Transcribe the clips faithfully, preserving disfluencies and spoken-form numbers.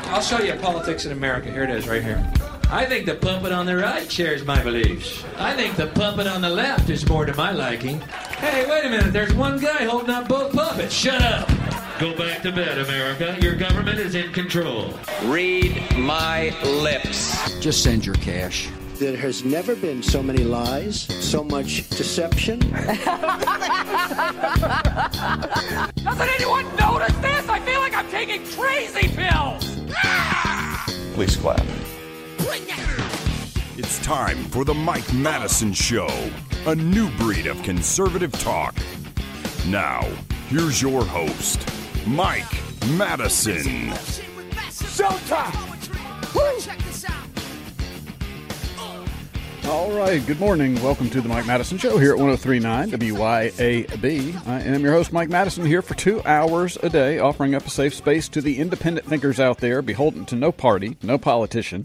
I'll show you politics in America. Here it is, right here. I think the puppet on the right shares my beliefs. I think the puppet on the left is more to my liking. Hey, wait a minute. There's one guy holding up both puppets. Shut up. Go back to bed, America. Your government is in control. Read my lips. Just send your cash. There has never been so many lies, so much deception. Doesn't anyone notice this? I feel like I'm taking crazy pills. Please clap. It's time for the Mike Madison Show, a new breed of conservative talk. Now, here's your host, Mike Madison. Showtime! All right, good morning. Welcome to the Mike Madison Show here at one oh three point nine W Y A B. I am your host, Mike Madison, here for two hours a day, offering up a safe space to the independent thinkers out there, beholden to no party, no politician.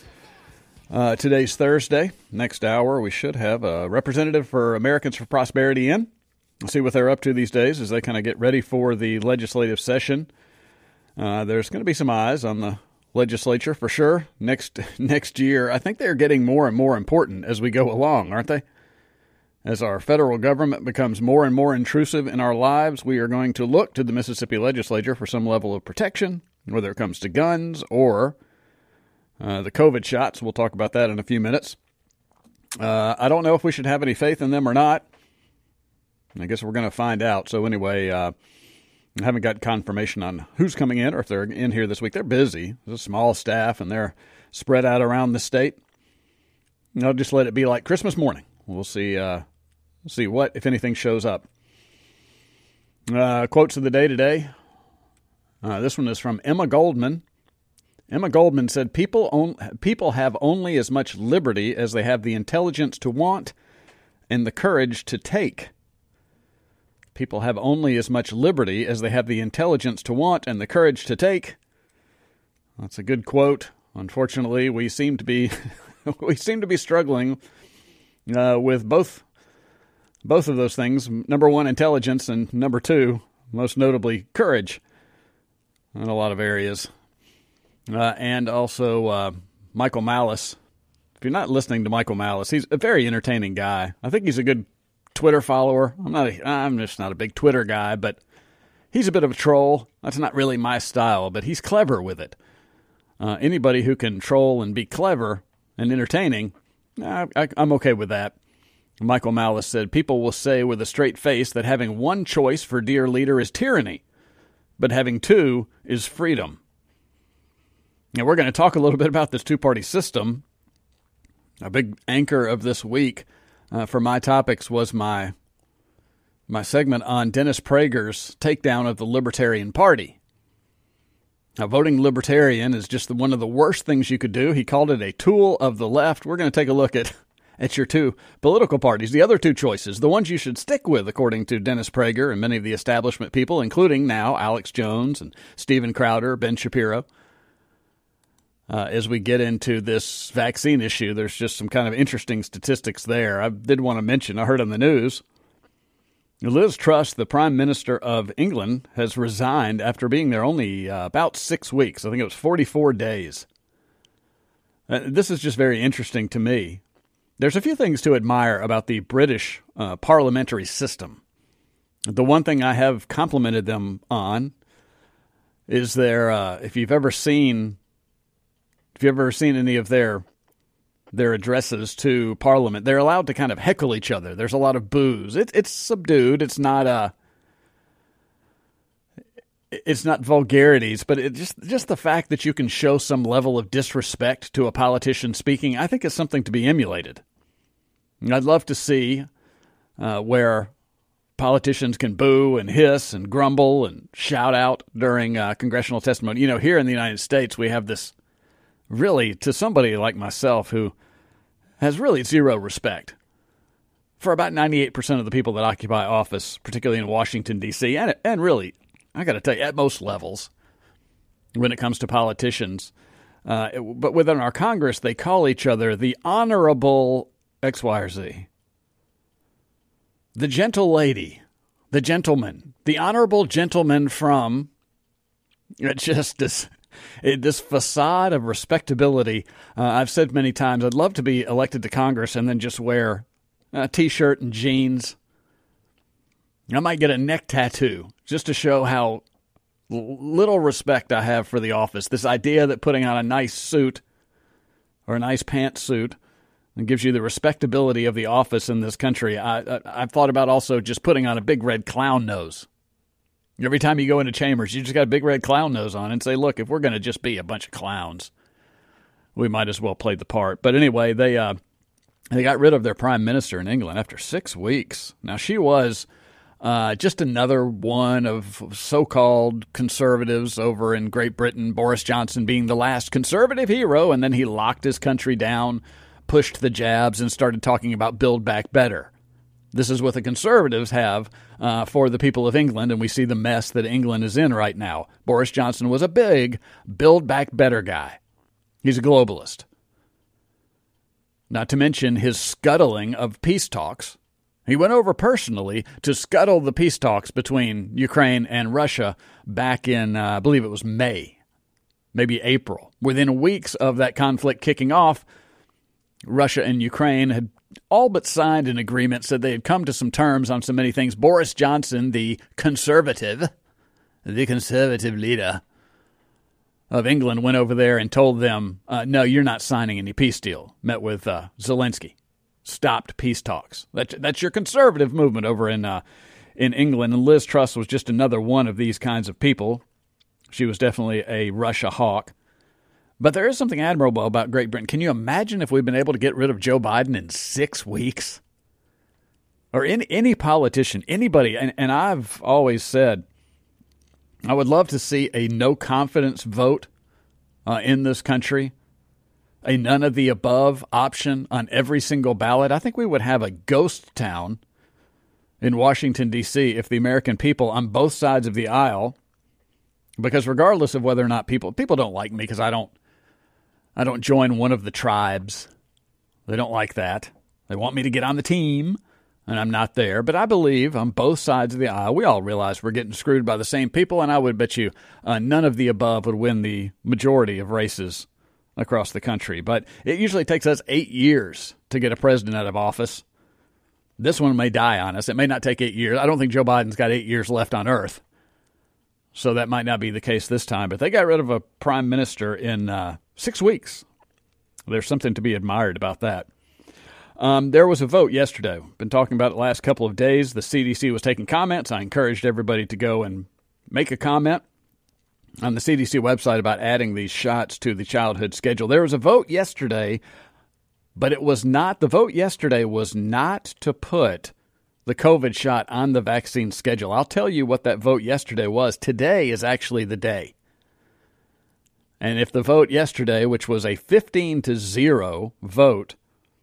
Uh, today's Thursday. Next hour, we should have a representative for Americans for Prosperity in. We'll see what they're up to these days as they kind of get ready for the legislative session. Uh, there's going to be some eyes on the legislature for sure next next year. I think they're getting more and more important as we go along, aren't they? As our federal government becomes more and more intrusive in our lives, we are going to look to the Mississippi legislature for some level of protection, whether it comes to guns or uh, the COVID shots. We'll talk about that in a few minutes. Uh, I don't know if we should have any faith in them or not. I guess we're going to find out. So anyway, uh, I haven't got confirmation on who's coming in or if they're in here this week. They're busy. There's a small staff, and they're spread out around the state. And I'll just let it be like Christmas morning. We'll see uh, see what, if anything, shows up. Uh, quotes of the day today. Uh, this one is from Emma Goldman. Emma Goldman said, people, on, people have only as much liberty as they have the intelligence to want and the courage to take. People have only as much liberty as they have the intelligence to want and the courage to take. That's a good quote. Unfortunately, we seem to be we seem to be struggling uh, with both both of those things. Number one, intelligence, and number two, most notably, courage in a lot of areas. Uh, and also uh, Michael Malice. If you're not listening to Michael Malice, he's a very entertaining guy. I think he's a good Twitter follower. I'm not. A, I'm just not a big Twitter guy, but he's a bit of a troll. That's not really my style, but he's clever with it. Uh, anybody who can troll and be clever and entertaining, I, I, I'm okay with that. Michael Malice said, people will say with a straight face that having one choice for dear leader is tyranny, but having two is freedom. Now, we're going to talk a little bit about this two-party system. A big anchor of this week Uh, for my topics was my my segment on Dennis Prager's takedown of the Libertarian Party. Now, voting Libertarian is just the, one of the worst things you could do. He called it a tool of the left. We're going to take a look at, at your two political parties, the other two choices, the ones you should stick with, according to Dennis Prager and many of the establishment people, including now Alex Jones and Steven Crowder, Ben Shapiro. Uh, as we get into this vaccine issue, there's just some kind of interesting statistics there. I did want to mention, I heard on the news, Liz Truss, the Prime Minister of England, has resigned after being there only uh, about six weeks. I think it was forty-four days. Uh, this is just very interesting to me. There's a few things to admire about the British uh, parliamentary system. The one thing I have complimented them on is their, uh, if you've ever seen... If you've ever seen any of their their addresses to Parliament, they're allowed to kind of heckle each other. There's a lot of boos. It, it's subdued. It's not uh, it's not vulgarities, but it just just the fact that you can show some level of disrespect to a politician speaking, I think is something to be emulated. And I'd love to see uh, where politicians can boo and hiss and grumble and shout out during uh, congressional testimony. You know, here in the United States, we have this. Really, to somebody like myself who has really zero respect for about ninety-eight percent of the people that occupy office, particularly in Washington, D C, and, and really, I got to tell you, at most levels, when it comes to politicians. Uh, it, but within our Congress, they call each other the Honorable X, Y, or Z. The gentle lady, the gentleman, the Honorable Gentleman from... It just is... it, this facade of respectability. Uh, I've said many times, I'd love to be elected to Congress and then just wear a T-shirt and jeans. I might get a neck tattoo just to show how little respect I have for the office. This idea that putting on a nice suit or a nice pantsuit and gives you the respectability of the office in this country. I, I, I've thought about also just putting on a big red clown nose. Every time you go into chambers, you just got a big red clown nose on and say, look, if we're going to just be a bunch of clowns, we might as well play the part. But anyway, they uh, they got rid of their prime minister in England after six weeks. Now, she was uh, just another one of so-called conservatives over in Great Britain, Boris Johnson being the last conservative hero, and then he locked his country down, pushed the jabs, and started talking about Build Back Better. This is what the conservatives have uh, for the people of England, and we see the mess that England is in right now. Boris Johnson was a big Build Back Better guy. He's a globalist. Not to mention his scuttling of peace talks. He went over personally to scuttle the peace talks between Ukraine and Russia back in, uh, I believe it was May, maybe April. Within weeks of that conflict kicking off, Russia and Ukraine had all but signed an agreement, said they had come to some terms on so many things. Boris Johnson, the conservative, the conservative leader of England, went over there and told them, uh, no, you're not signing any peace deal. Met with uh, Zelensky. Stopped peace talks. That's, that's your conservative movement over in uh, in England. And Liz Truss was just another one of these kinds of people. She was definitely a Russia hawk. But there is something admirable about Great Britain. Can you imagine if we'd been able to get rid of Joe Biden in six weeks? Or any, any politician, anybody. And, and I've always said, I would love to see a no-confidence vote uh, in this country, a none-of-the-above option on every single ballot. I think we would have a ghost town in Washington, D C if the American people on both sides of the aisle, because regardless of whether or not people, people don't like me because I don't, I don't join one of the tribes. They don't like that. They want me to get on the team, and I'm not there. But I believe on both sides of the aisle, we all realize we're getting screwed by the same people, and I would bet you uh, none of the above would win the majority of races across the country. But it usually takes us eight years to get a president out of office. This one may die on us. It may not take eight years. I don't think Joe Biden's got eight years left on Earth. So that might not be the case this time. But they got rid of a prime minister in uh, six weeks. There's something to be admired about that. Um, there was a vote yesterday. Been talking about it the last couple of days. The C D C was taking comments. I encouraged everybody to go and make a comment on the C D C website about adding these shots to the childhood schedule. There was a vote yesterday, but it was not, the vote yesterday was not to put the COVID shot on the vaccine schedule. I'll tell you what that vote yesterday was. Today is actually the day. And if the vote yesterday, which was a fifteen to zero vote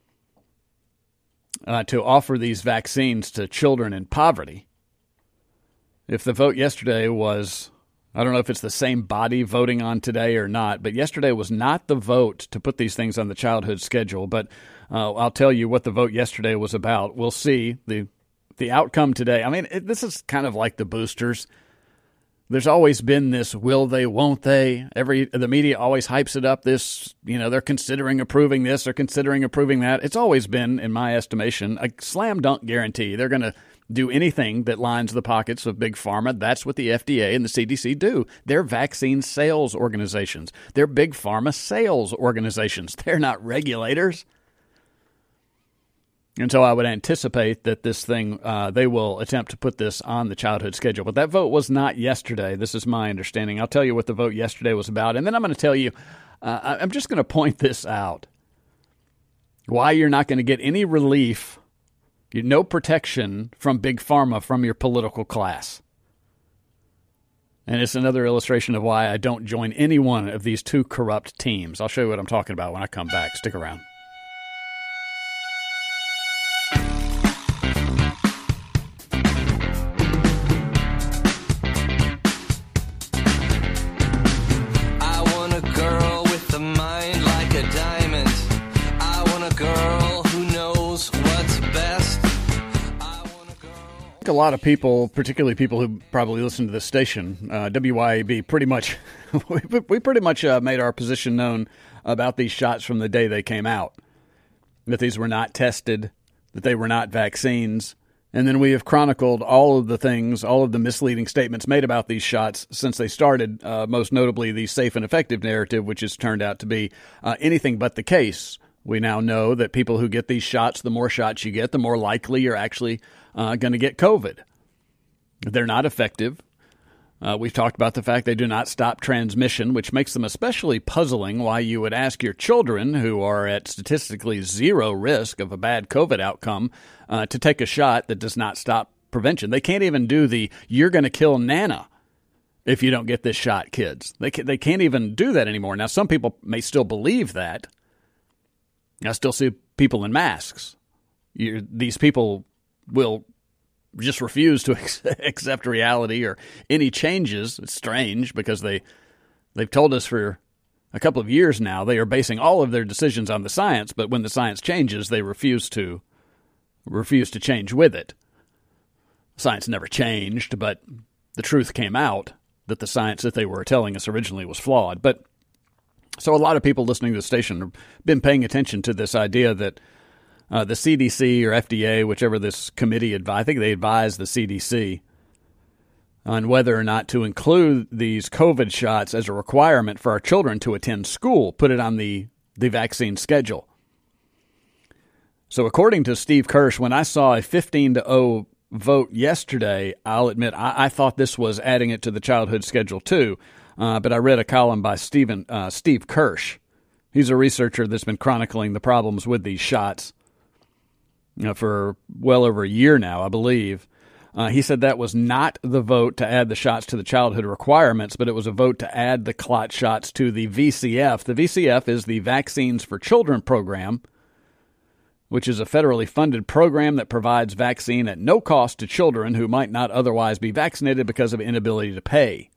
uh, to offer these vaccines to children in poverty, if the vote yesterday was, I don't know if it's the same body voting on today or not, but yesterday was not the vote to put these things on the childhood schedule. But uh, I'll tell you what the vote yesterday was about. We'll see the the outcome today. I mean, it, this is kind of like the boosters. There's always been this will they, won't they. Every the media always hypes it up. This, you know, they're considering approving this or considering approving that. It's always been, in my estimation, a slam dunk guarantee. They're going to do anything that lines the pockets of Big Pharma. That's what the F D A and the C D C do. They're vaccine sales organizations. They're Big Pharma sales organizations. They're not regulators. And so I would anticipate that this thing, uh, they will attempt to put this on the childhood schedule. But that vote was not yesterday. This is my understanding. I'll tell you what the vote yesterday was about. And then I'm going to tell you, uh, I'm just going to point this out, why you're not going to get any relief, no protection from Big Pharma from your political class. And it's another illustration of why I don't join any one of these two corrupt teams. I'll show you what I'm talking about when I come back. Stick around. a lot of people, particularly people who probably listen to this station, uh, W Y A B, pretty much, we, we pretty much uh, made our position known about these shots from the day they came out, that these were not tested, that they were not vaccines. And then we have chronicled all of the things, all of the misleading statements made about these shots since they started, uh, most notably the safe and effective narrative, which has turned out to be uh, anything but the case. We now know that people who get these shots, the more shots you get, the more likely you're actually uh, going to get COVID. They're not effective. Uh, we've talked about the fact they do not stop transmission, which makes them especially puzzling why you would ask your children, who are at statistically zero risk of a bad COVID outcome, uh, to take a shot that does not stop prevention. They can't even do the, you're going to kill Nana if you don't get this shot, kids. They can't, they can't even do that anymore. Now, some people may still believe that. I still see people in masks. You're, these people will just refuse to accept reality or any changes. It's strange because they, they've told us for a couple of years now they are basing all of their decisions on the science, but when the science changes, they refuse to refuse to change with it. Science never changed, but the truth came out that the science that they were telling us originally was flawed. But so a lot of people listening to the station have been paying attention to this idea that uh, the C D C or F D A, whichever this committee advised, I think they advised the C D C on whether or not to include these COVID shots as a requirement for our children to attend school, put it on the, the vaccine schedule. So according to Steve Kirsch, when I saw a fifteen to oh vote yesterday, I'll admit I, I thought this was adding it to the childhood schedule too. Uh, but I read a column by Stephen, uh, Steve Kirsch. He's a researcher that's been chronicling the problems with these shots you know, for well over a year now, I believe. Uh, he said that was not the vote to add the shots to the childhood requirements, but it was a vote to add the clot shots to the V C F. The V C F is the Vaccines for Children program, which is a federally funded program that provides vaccine at no cost to children who might not otherwise be vaccinated because of inability to pay.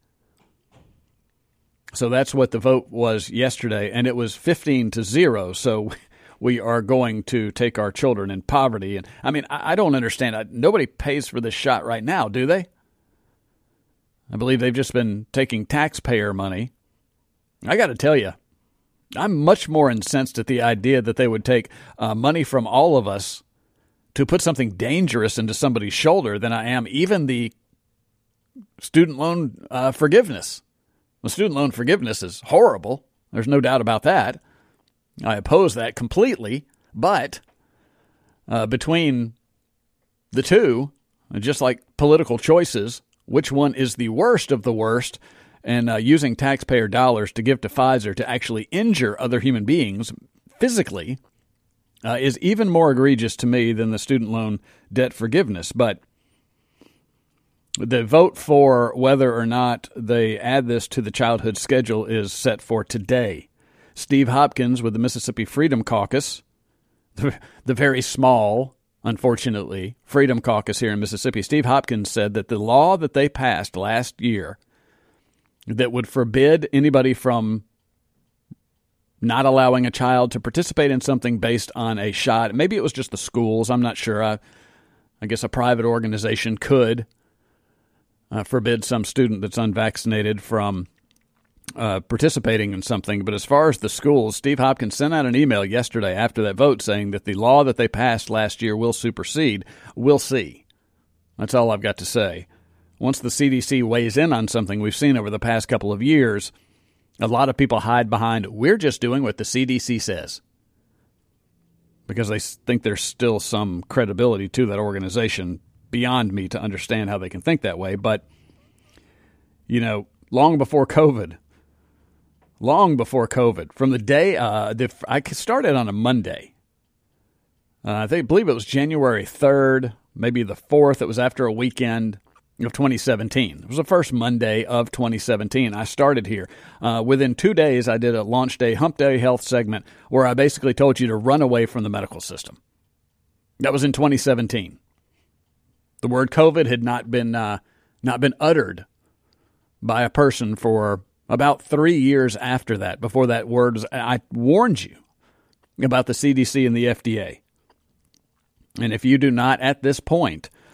So that's what the vote was yesterday, and it was fifteen to zero. So we are going to take our children in poverty. And I mean, I, I don't understand. I, nobody pays for this shot right now, do they? I believe they've just been taking taxpayer money. I got to tell you, I'm much more incensed at the idea that they would take uh, money from all of us to put something dangerous into somebody's shoulder than I am even the student loan uh, forgiveness. The student loan forgiveness is horrible. There's no doubt about that. I oppose that completely. But uh, between the two, just like political choices, which one is the worst of the worst, and uh, using taxpayer dollars to give to Pfizer to actually injure other human beings physically uh, is even more egregious to me than the student loan debt forgiveness. But the vote for whether or not they add this to the childhood schedule is set for today. Steve Hopkins with the Mississippi Freedom Caucus, the, the very small, unfortunately, Freedom Caucus here in Mississippi, Steve Hopkins said that the law that they passed last year that would forbid anybody from not allowing a child to participate in something based on a shot, maybe it was just the schools, I'm not sure. I, I guess a private organization could Uh, forbid some student that's unvaccinated from uh, participating in something. But as far as the schools, Steve Hopkins sent out an email yesterday after that vote saying that the law that they passed last year will supersede. We'll see. That's all I've got to say. Once the C D C weighs in on something we've seen over the past couple of years, a lot of people hide behind, we're just doing what the C D C says, because they think there's still some credibility to that organization. Beyond me to understand how they can think that way. But, you know, long before COVID, long before COVID, from the day uh, the, I started on a Monday, uh, I think, I believe it was January third, maybe the fourth. It was after a weekend of twenty seventeen. It was the first Monday of twenty seventeen. I started here. Uh, within two days, I did a launch day, hump day health segment where I basically told you to run away from the medical system. That was in twenty seventeen. The word COVID had not been uh, not been uttered by a person for about three years after that. Before that word was, I warned you about the C D C and the F D A. And if you do not at this point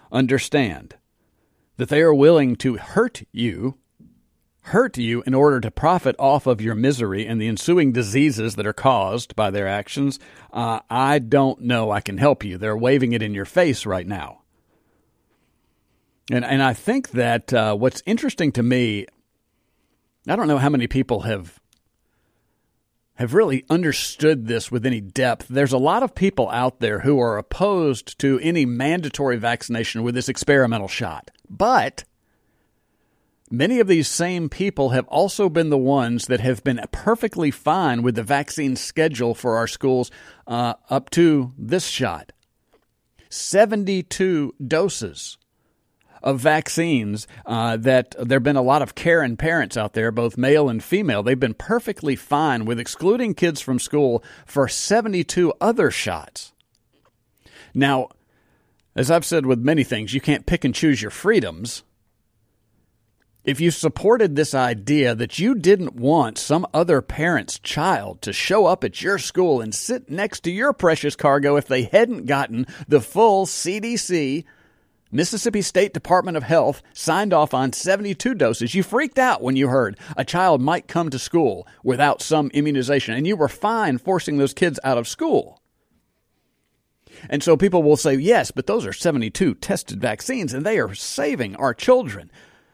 understand that they are willing to hurt you, hurt you in order to profit off of your misery and the ensuing diseases that are caused by their actions, uh, I don't know I can help you. They're waving it in your face right now. And and I think that uh, what's interesting to me, I don't know how many people have have really understood this with any depth. There's a lot of people out there who are opposed to any mandatory vaccination with this experimental shot. But many of these same people have also been the ones that have been perfectly fine with the vaccine schedule for our schools uh, up to this shot. seventy-two doses of vaccines uh, that there have been a lot of Karen parents out there, both male and female. They've been perfectly fine with excluding kids from school for seventy-two other shots. Now, as I've said with many things, you can't pick and choose your freedoms. If you supported this idea that you didn't want some other parent's child to show up at your school and sit next to your precious cargo if they hadn't gotten the full C D C, Mississippi State Department of Health, signed off on seventy-two doses, you freaked out when you heard a child might come to school without some immunization, and you were fine forcing those kids out of school. And so people will say, yes, but those are seventy-two tested vaccines, and they are saving our children.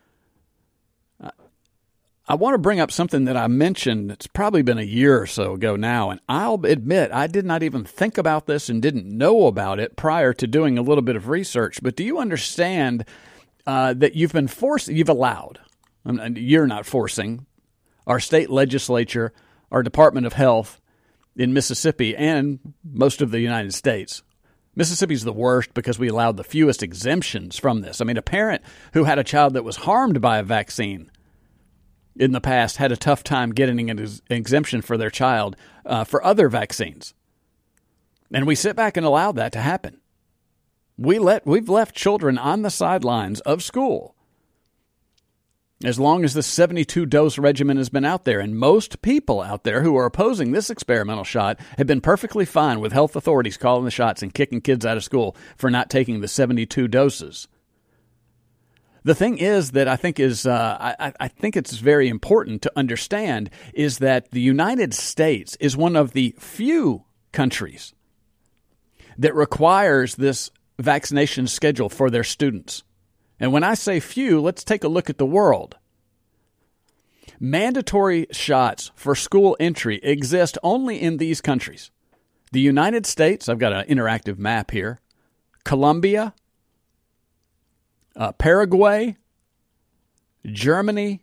I want to bring up something that I mentioned. It's probably been a year or so ago now, and I'll admit I did not even think about this and didn't know about it prior to doing a little bit of research. But do you understand uh, that you've been forced, you've allowed, and you're not forcing, our state legislature, our Department of Health in Mississippi and most of the United States. Mississippi's the worst because we allowed the fewest exemptions from this. I mean, a parent who had a child that was harmed by a vaccine in the past had a tough time getting an exemption for their child uh, for other vaccines. And we sit back and allow that to happen. We let, we've left children on the sidelines of school as long as the seventy-two dose regimen has been out there. And most people out there who are opposing this experimental shot have been perfectly fine with health authorities calling the shots and kicking kids out of school for not taking the seventy-two doses. The thing is that I think is uh, I, I think it's very important to understand is that the United States is one of the few countries that requires this vaccination schedule for their students. And when I say few, let's take a look at the world. Mandatory shots for school entry exist only in these countries. The United States, I've got an interactive map here, Colombia, Uh, Paraguay, Germany,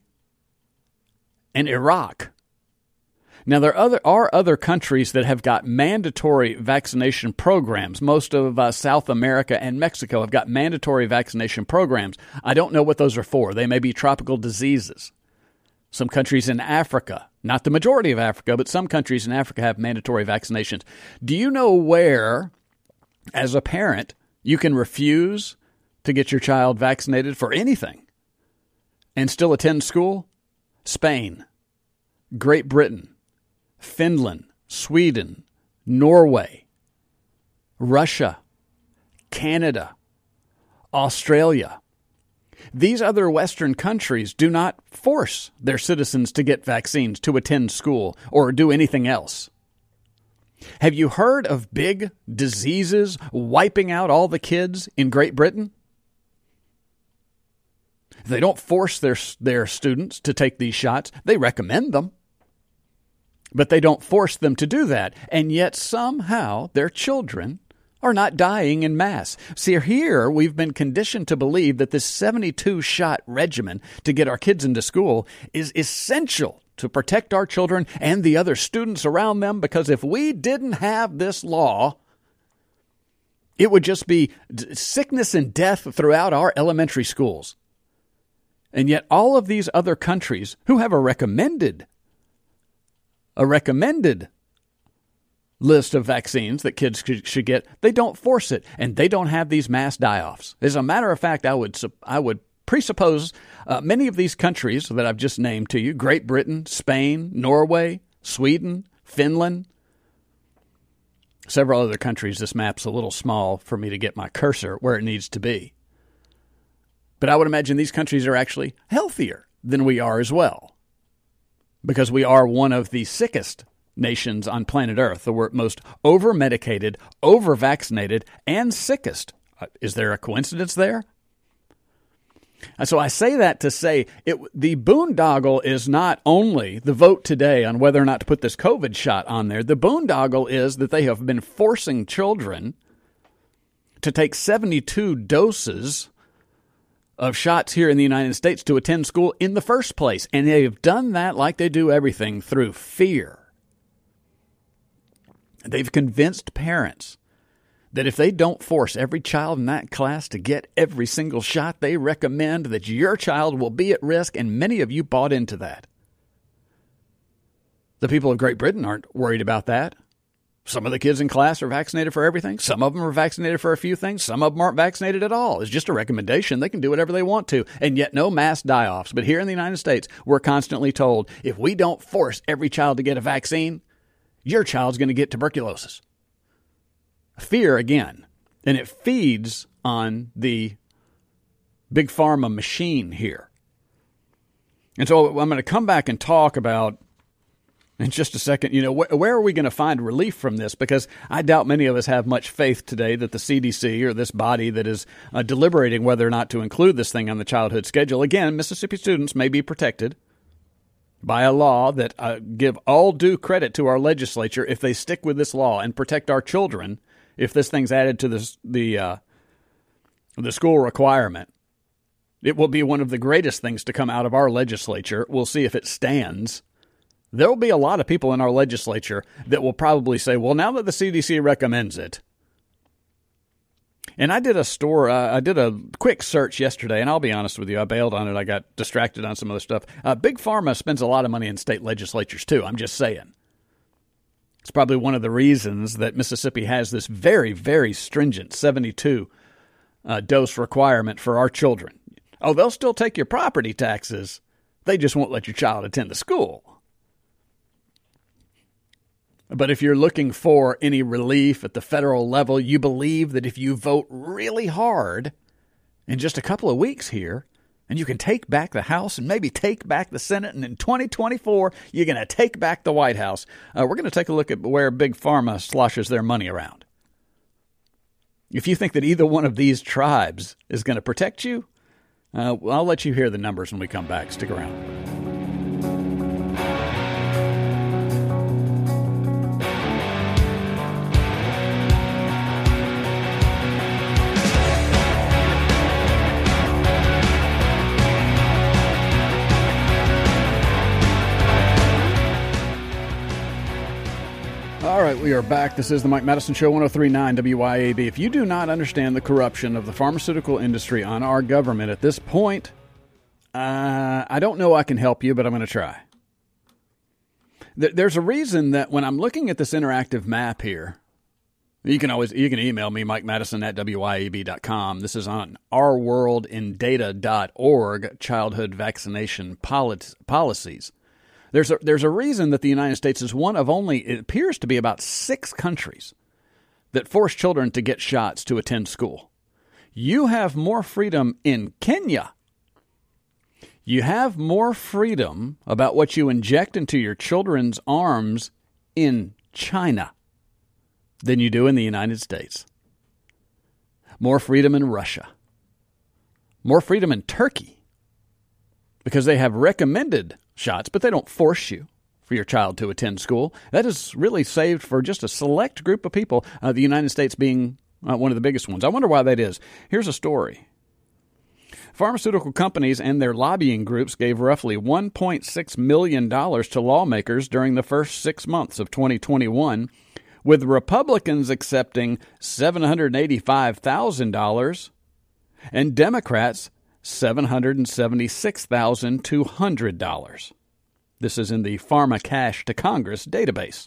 and Iraq. Now, there are other, are other countries that have got mandatory vaccination programs. Most of uh, South America and Mexico have got mandatory vaccination programs. I don't know what those are for. They may be tropical diseases. Some countries in Africa, not the majority of Africa, but some countries in Africa have mandatory vaccinations. Do you know where, as a parent, you can refuse to get your child vaccinated for anything and still attend school? Spain, Great Britain, Finland, Sweden, Norway, Russia, Canada, Australia. These other Western countries do not force their citizens to get vaccines, to attend school, or do anything else. Have you heard of big diseases wiping out all the kids in Great Britain? They don't force their their students to take these shots. They recommend them. But they don't force them to do that. And yet somehow their children are not dying in mass. See, here we've been conditioned to believe that this seventy-two shot regimen to get our kids into school is essential to protect our children and the other students around them, because if we didn't have this law, it would just be sickness and death throughout our elementary schools. And yet all of these other countries who have a recommended, a recommended list of vaccines that kids should get, they don't force it, and they don't have these mass die-offs. As a matter of fact, I would I would presuppose uh, many of these countries that I've just named to you, Great Britain, Spain, Norway, Sweden, Finland, several other countries. This map's a little small for me to get my cursor where it needs to be. But I would imagine these countries are actually healthier than we are as well, because we are one of the sickest nations on planet Earth, the most over-medicated, over-vaccinated, and sickest. Uh, is there a coincidence there? And so I say that to say it, the boondoggle is not only the vote today on whether or not to put this COVID shot on there. The boondoggle is that they have been forcing children to take seventy-two doses of shots here in the United States to attend school in the first place. And they have done that like they do everything, through fear. They've convinced parents that if they don't force every child in that class to get every single shot they recommend, that your child will be at risk, and many of you bought into that. The people of Great Britain aren't worried about that. Some of the kids in class are vaccinated for everything. Some of them are vaccinated for a few things. Some of them aren't vaccinated at all. It's just a recommendation. They can do whatever they want to, and yet no mass die-offs. But here in the United States, we're constantly told, if we don't force every child to get a vaccine, your child's going to get tuberculosis. Fear again. And it feeds on the big pharma machine here. And so I'm going to come back and talk about, in just a second, you know, wh- where are we going to find relief from this? Because I doubt many of us have much faith today that the C D C, or this body that is uh, deliberating whether or not to include this thing on the childhood schedule. Again, Mississippi students may be protected by a law that uh, give all due credit to our legislature if they stick with this law and protect our children. If this thing's added to this, the uh, the school requirement, it will be one of the greatest things to come out of our legislature. We'll see if it stands. There will be a lot of people in our legislature that will probably say, well, now that the C D C recommends it. And I did a store, uh, I did a quick search yesterday, and I'll be honest with you, I bailed on it. I got distracted on some other stuff. Uh, Big Pharma spends a lot of money in state legislatures, too. I'm just saying. It's probably one of the reasons that Mississippi has this very, very stringent seventy-two uh, dose requirement for our children. Oh, they'll still take your property taxes. They just won't let your child attend the school. But if you're looking for any relief at the federal level, you believe that if you vote really hard in just a couple of weeks here, and you can take back the House and maybe take back the Senate, and in twenty twenty-four, you're going to take back the White House. Uh, we're going to take a look at where Big Pharma sloshes their money around. If you think that either one of these tribes is going to protect you, uh, I'll let you hear the numbers when we come back. Stick around. All right, we are back. This is the Mike Madison Show, one oh three point nine W Y A B. If you do not understand the corruption of the pharmaceutical industry on our government at this point, uh, I don't know I can help you, but I'm going to try. There's a reason that when I'm looking at this interactive map here, you can always you can email me, Mike Madison at W Y A B dot com. This is on our world in data dot org, childhood vaccination policies. There's a, there's a reason that the United States is one of only, it appears to be about six countries that force children to get shots to attend school. You have more freedom in Kenya. You have more freedom about what you inject into your children's arms in China than you do in the United States. More freedom in Russia. More freedom in Turkey, because they have recommended shots, but they don't force you for your child to attend school. That is really saved for just a select group of people, uh, the United States being uh, one of the biggest ones. I wonder why that is. Here's a story. Pharmaceutical companies and their lobbying groups gave roughly one point six million dollars to lawmakers during the first six months of twenty twenty-one, with Republicans accepting seven hundred eighty-five thousand dollars and Democrats seven hundred seventy-six thousand two hundred dollars. This is in the Pharma Cash to Congress database.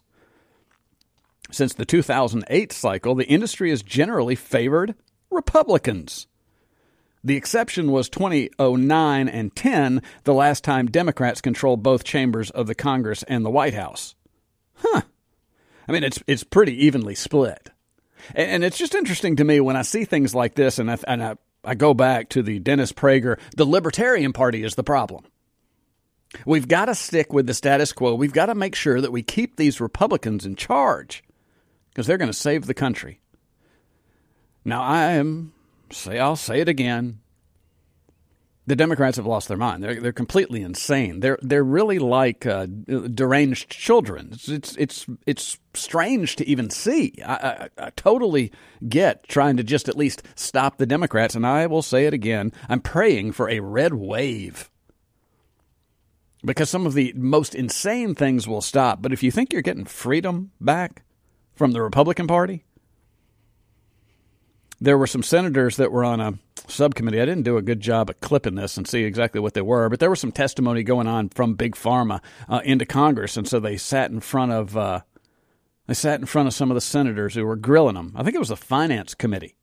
Since the two thousand eight cycle, the industry has generally favored Republicans. The exception was twenty oh nine and ten, the last time Democrats controlled both chambers of the Congress and the White House. Huh. I mean, it's it's pretty evenly split. And, and it's just interesting to me when I see things like this, and I, and I I go back to the Dennis Prager, the Libertarian Party is the problem. We've got to stick with the status quo. We've got to make sure that we keep these Republicans in charge because they're going to save the country. Now, I am, say, I'll say it again. The Democrats have lost their mind. They're they're completely insane. They're they're really like uh, deranged children. It's, it's it's it's strange to even see. I, I, I totally get trying to just at least stop the Democrats, and I will say it again. I'm praying for a red wave because some of the most insane things will stop. But if you think you're getting freedom back from the Republican Party, there were some senators that were on a subcommittee. I didn't do a good job at clipping this and see exactly what they were, but there was some testimony going on from Big Pharma uh, into Congress, and so they sat in front of uh, they sat in front of some of the senators who were grilling them. I think it was the Finance Committee.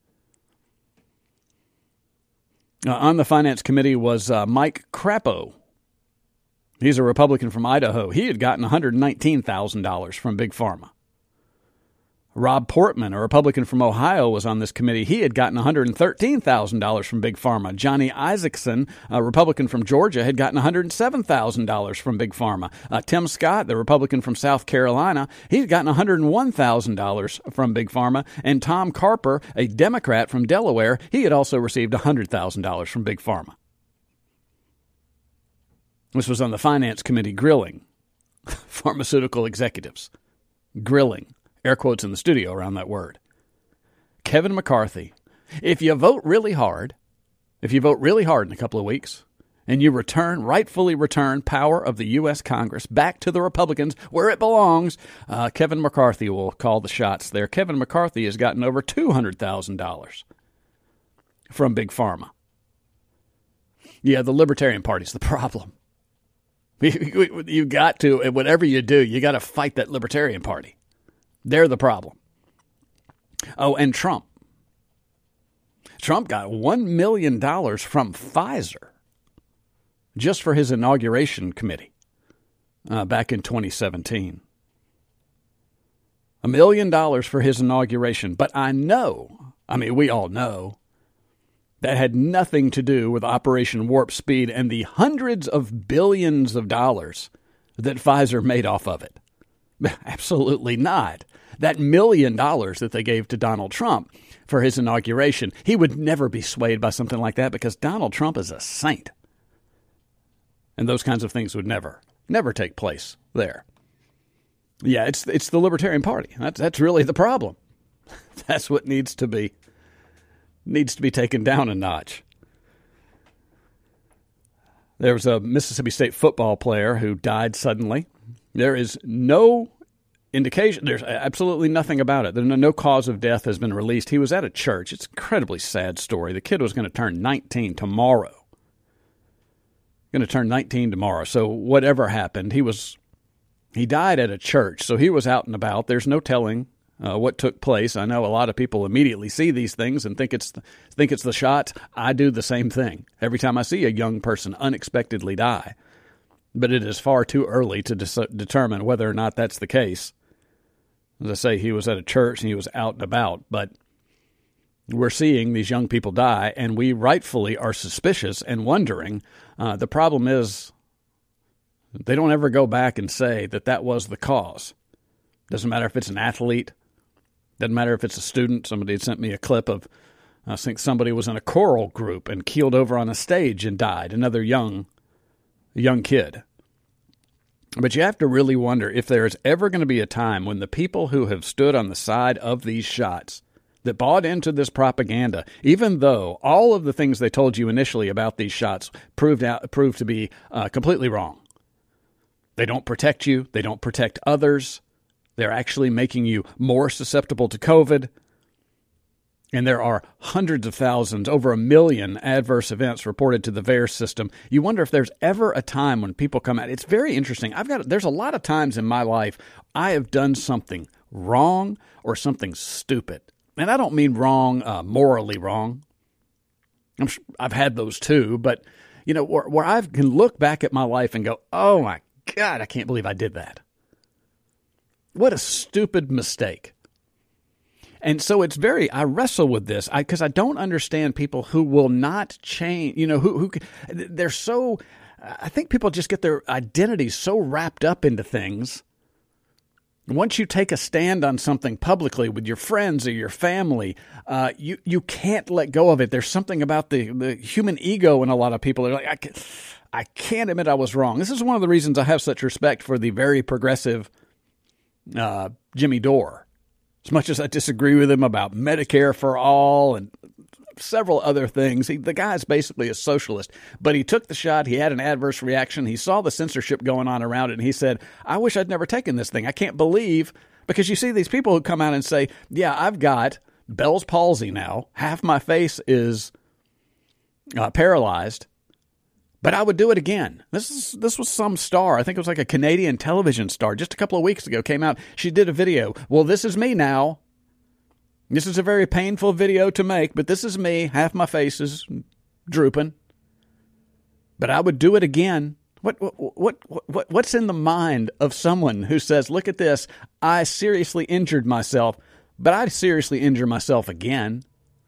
Uh, on the Finance Committee was uh, Mike Crapo. He's a Republican from Idaho. He had gotten one hundred nineteen thousand dollars from Big Pharma. Rob Portman, a Republican from Ohio, was on this committee. He had gotten one hundred thirteen thousand dollars from Big Pharma. Johnny Isaacson, a Republican from Georgia, had gotten one hundred seven thousand dollars from Big Pharma. Uh, Tim Scott, the Republican from South Carolina, he had gotten one hundred one thousand dollars from Big Pharma. And Tom Carper, a Democrat from Delaware, he had also received one hundred thousand dollars from Big Pharma. This was on the Finance Committee grilling pharmaceutical executives. Grilling. Air quotes in the studio around that word. Kevin McCarthy. If you vote really hard, if you vote really hard in a couple of weeks, and you return, rightfully return power of the U S Congress back to the Republicans where it belongs, uh, Kevin McCarthy will call the shots there. Kevin McCarthy has gotten over two hundred thousand dollars from Big Pharma. Yeah, the Libertarian Party's the problem. You got to, whatever you do, you got to fight that Libertarian Party. They're the problem. Oh, and Trump. Trump got one million dollars from Pfizer just for his inauguration committee uh, back in twenty seventeen. A million dollars for his inauguration. But I know, I mean, we all know, that had nothing to do with Operation Warp Speed and the hundreds of billions of dollars that Pfizer made off of it. Absolutely not. That million dollars that they gave to Donald Trump for his inauguration, he would never be swayed by something like that because Donald Trump is a saint. And those kinds of things would never, never take place there. Yeah, it's it's the Libertarian Party. That's that's really the problem. That's what needs to be needs to be taken down a notch. There was a Mississippi State football player who died suddenly. There is no indication. There's absolutely nothing about it. No, no cause of death has been released. He was at a church. It's an incredibly sad story. The kid was going to turn nineteen tomorrow. Going to turn nineteen tomorrow. So whatever happened, he was he died at a church. So he was out and about. There's no telling uh, what took place. I know a lot of people immediately see these things and think it's the, think it's the shots. I do the same thing every time I see a young person unexpectedly die. But it is far too early to dis- determine whether or not that's the case. As I say, he was at a church and he was out and about, but we're seeing these young people die, and we rightfully are suspicious and wondering. Uh, the problem is they don't ever go back and say that that was the cause. Doesn't matter if it's an athlete. Doesn't matter if it's a student. Somebody had sent me a clip of, I think somebody was in a choral group and keeled over on a stage and died, another young young kid. But you have to really wonder if there is ever going to be a time when the people who have stood on the side of these shots, that bought into this propaganda, even though all of the things they told you initially about these shots proved out proved to be uh, completely wrong. They don't protect you. They don't protect others. They're actually making you more susceptible to COVID. And there are hundreds of thousands, over a million adverse events reported to the V A E R S system. You wonder if there's ever a time when people come out. It's very interesting. I've got there's a lot of times in my life I have done something wrong or something stupid. And I don't mean wrong, uh, morally wrong. I'm sure I've had those too. But, you know, where, where I can look back at my life and go, oh, my God, I can't believe I did that. What a stupid mistake. And so it's very, I wrestle with this because I, I don't understand people who will not change, you know, who, who they're so, I think people just get their identities so wrapped up into things. Once you take a stand on something publicly with your friends or your family, uh, you, you can't let go of it. There's something about the, the human ego in a lot of people. They're like, I can't, I can't admit I was wrong. This is one of the reasons I have such respect for the very progressive uh, Jimmy Dore. As much as I disagree with him about Medicare for all and several other things, he, the guy's basically a socialist. But he took the shot. He had an adverse reaction. He saw the censorship going on around it, and he said, I wish I'd never taken this thing. I can't believe, because you see these people who come out and say, yeah, I've got Bell's palsy now. Half my face is uh, paralyzed. But I would do it again. This is this was some star. I think it was like a Canadian television star. Just a couple of weeks ago came out. She did a video. Well, this is me now. This is a very painful video to make, but this is me. Half my face is drooping. But I would do it again. What what what what what's in the mind of someone who says, "Look at this. I seriously injured myself, but I seriously injure myself again."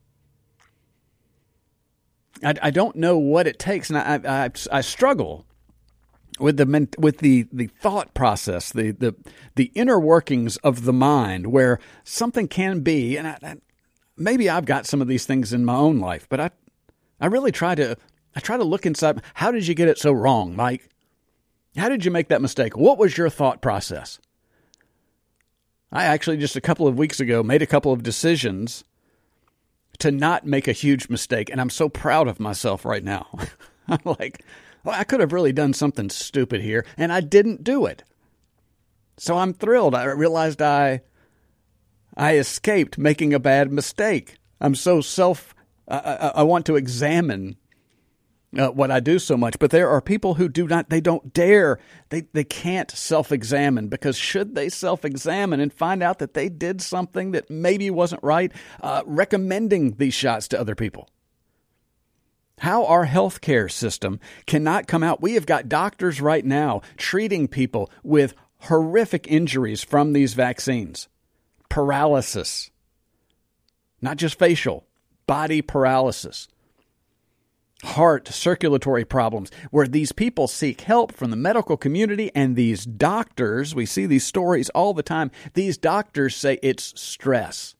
I, I don't know what it takes, and I, I I struggle with the with the, the thought process, the, the the inner workings of the mind, where something can be, and I, I, maybe I've got some of these things in my own life, but I I really try to I try to look inside. How did you get it so wrong, Mike? How did you make that mistake? What was your thought process? I actually just a couple of weeks ago made a couple of decisions to not make a huge mistake, and I'm so proud of myself right now. I'm like, well, I could have really done something stupid here, and I didn't do it. So I'm thrilled. I realized I I escaped making a bad mistake. I'm so self, I, I, I want to examine uh, what I do so much, but there are people who do not, they don't dare, they, they can't self-examine, because should they self-examine and find out that they did something that maybe wasn't right, uh, recommending these shots to other people. How our healthcare system cannot come out. We have got doctors right now treating people with horrific injuries from these vaccines. Paralysis. Not just facial, body paralysis. Heart, circulatory problems, where these people seek help from the medical community, and these doctors, we see these stories all the time, these doctors say it's stress.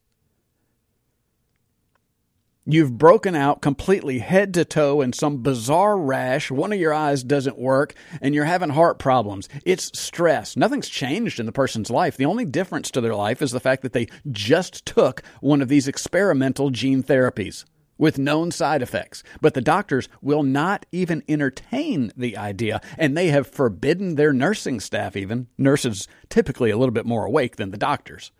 You've broken out completely head to toe in some bizarre rash, one of your eyes doesn't work, and you're having heart problems. It's stress. Nothing's changed in the person's life. The only difference to their life is the fact that they just took one of these experimental gene therapies with known side effects. But the doctors will not even entertain the idea, and they have forbidden their nursing staff even. Nurses typically a little bit more awake than the doctors.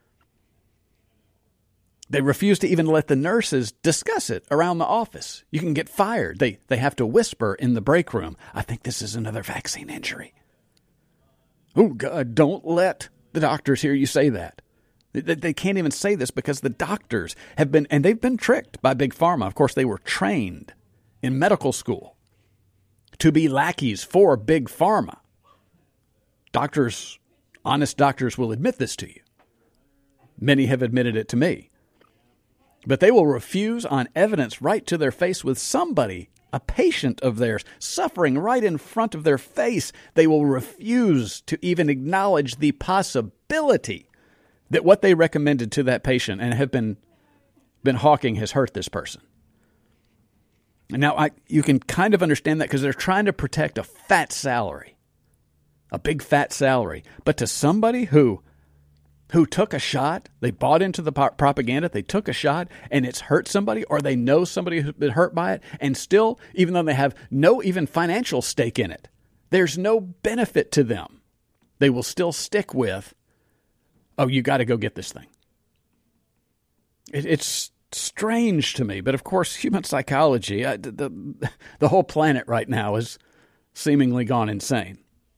They refuse to even let the nurses discuss it around the office. You can get fired. They they have to whisper in the break room, I think this is another vaccine injury. Oh, God, don't let the doctors hear you say that. They, they can't even say this because the doctors have been, and they've been tricked by Big Pharma. Of course, they were trained in medical school to be lackeys for Big Pharma. Doctors, honest doctors will admit this to you. Many have admitted it to me. But they will refuse on evidence right to their face with somebody, a patient of theirs, suffering right in front of their face. They will refuse to even acknowledge the possibility that what they recommended to that patient and have been been hawking has hurt this person. And now I, you can kind of understand that because they're trying to protect a fat salary, a big fat salary. But to somebody who who took a shot, they bought into the propaganda, they took a shot, and it's hurt somebody, or they know somebody who's been hurt by it, and still, even though they have no even financial stake in it, there's no benefit to them, they will still stick with, oh, you got to go get this thing. It, it's strange to me, but of course, human psychology, I, the, the, the whole planet right now is seemingly gone insane.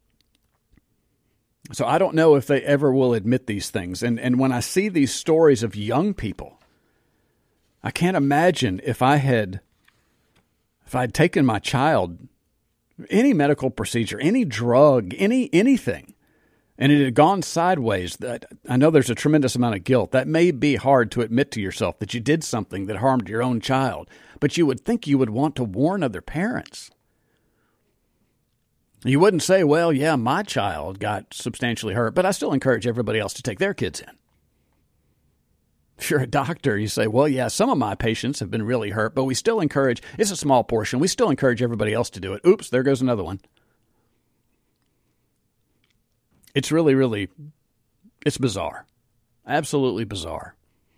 So I don't know if they ever will admit these things. And and when I see these stories of young people, I can't imagine if I had if I'd taken my child, any medical procedure, any drug, any anything and it had gone sideways, that I know there's a tremendous amount of guilt. That may be hard to admit to yourself that you did something that harmed your own child, but you would think you would want to warn other parents. You wouldn't say, well, yeah, my child got substantially hurt, but I still encourage everybody else to take their kids in. If you're a doctor, you say, well, yeah, some of my patients have been really hurt, but we still encourage, it's a small portion, we still encourage everybody else to do it. Oops, there goes another one. It's really, really, it's bizarre. Absolutely bizarre.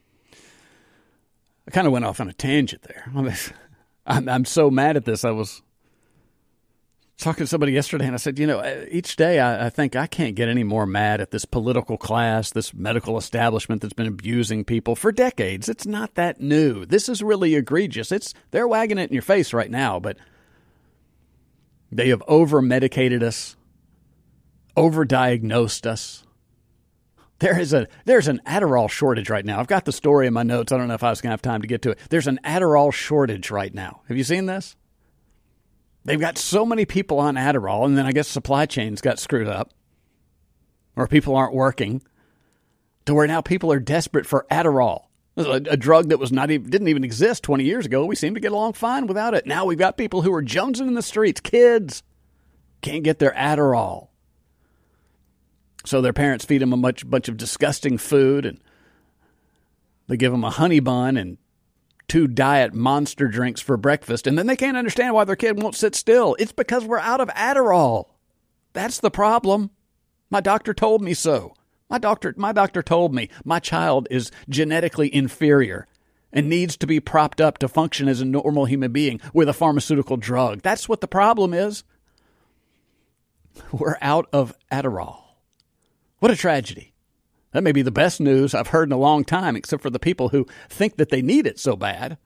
I kind of went off on a tangent there. I mean, I'm, I'm so mad at this. I was talking to somebody yesterday, and I said, you know, each day I, I think I can't get any more mad at this political class, this medical establishment that's been abusing people for decades. It's not that new. This is really egregious. It's they're wagging it in your face right now, but they have over-medicated us, over-diagnosed us. There is a there's an Adderall shortage right now. I've got the story in my notes. I don't know if I was going to have time to get to it. There's an Adderall shortage right now. Have you seen this? They've got so many people on Adderall, and then I guess supply chains got screwed up, or people aren't working, to where now people are desperate for Adderall, a, a drug that was not even, didn't even exist twenty years ago. We seem to get along fine without it. Now we've got people who are jonesing in the streets, kids, can't get their Adderall. So their parents feed them a much, bunch of disgusting food, and they give them a honey bun and two diet monster drinks for breakfast, and then they can't understand why their kid won't sit still. It's because we're out of Adderall. That's the problem. My doctor told me so. My doctor, my doctor told me my child is genetically inferior and needs to be propped up to function as a normal human being with a pharmaceutical drug. That's what the problem is. We're out of Adderall. What a tragedy. That may be the best news I've heard in a long time, except for the people who think that they need it so bad.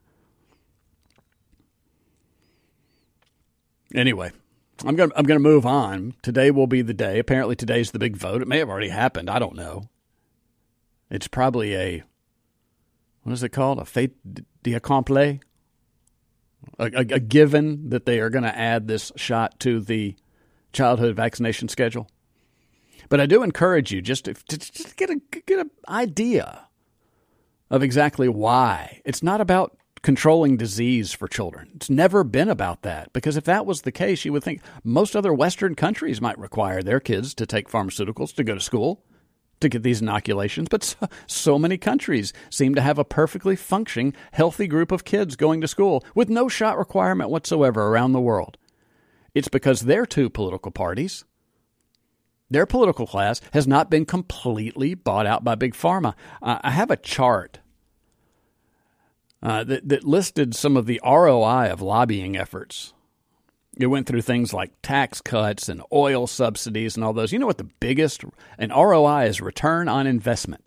Anyway, I'm going I'm going to move on. Today will be the day. Apparently today's the big vote. It may have already happened. I don't know. It's probably a, what is it called? A fait d'accompli? A, a, a given that they are going to add this shot to the childhood vaccination schedule. But I do encourage you just to, to just get a get an idea of exactly why. It's not about controlling disease for children. It's never been about that. Because if that was the case, you would think most other Western countries might require their kids to take pharmaceuticals to go to school to get these inoculations. But so, so many countries seem to have a perfectly functioning, healthy group of kids going to school with no shot requirement whatsoever around the world. It's because their two political parties, their political class, has not been completely bought out by Big Pharma. Uh, I have a chart uh, that, that listed some of the R O I of lobbying efforts. It went through things like tax cuts and oil subsidies and all those. You know what the biggest, an R O I is return on investment.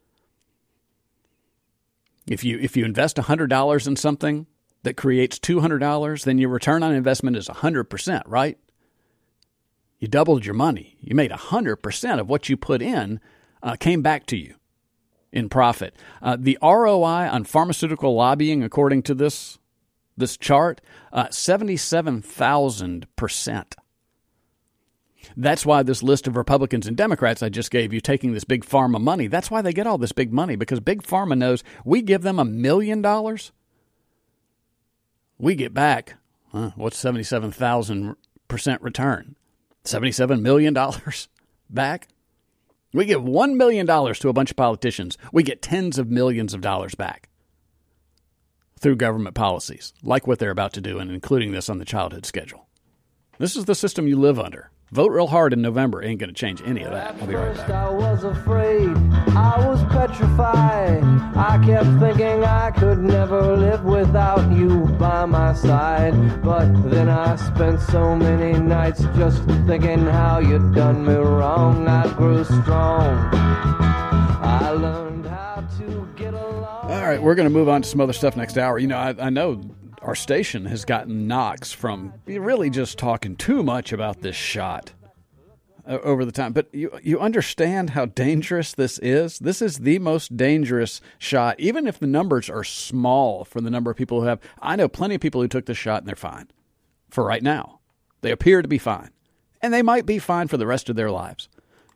If you if you invest one hundred dollars in something that creates two hundred dollars, then your return on investment is one hundred percent, right? You doubled your money. You made one hundred percent of what you put in uh, came back to you in profit. Uh, the R O I on pharmaceutical lobbying, according to this this chart, uh, seventy-seven thousand percent. That's why this list of Republicans and Democrats I just gave you taking this big pharma money, that's why they get all this big money, because big pharma knows we give them a million dollars, we get back, huh, what's seventy-seven thousand percent return? seventy-seven million dollars back? We give one million dollars to a bunch of politicians. We get tens of millions of dollars back through government policies, like what they're about to do, and including this on the childhood schedule. This is the system you live under. Vote real hard in November. Ain't going to change any of that. I'll be right back. I was afraid. I was petrified. I kept thinking I could never live without you by my side. But then I spent so many nights just thinking how you'd done me wrong. I grew strong. I learned how to get along. All right, we're going to move on to some other stuff next hour. You know, I, I know our station has gotten knocks from really just talking too much about this shot uh, over the time. But you you understand how dangerous this is? This is the most dangerous shot, even if the numbers are small for the number of people who have. I know plenty of people who took the shot and they're fine for right now. They appear to be fine. And they might be fine for the rest of their lives.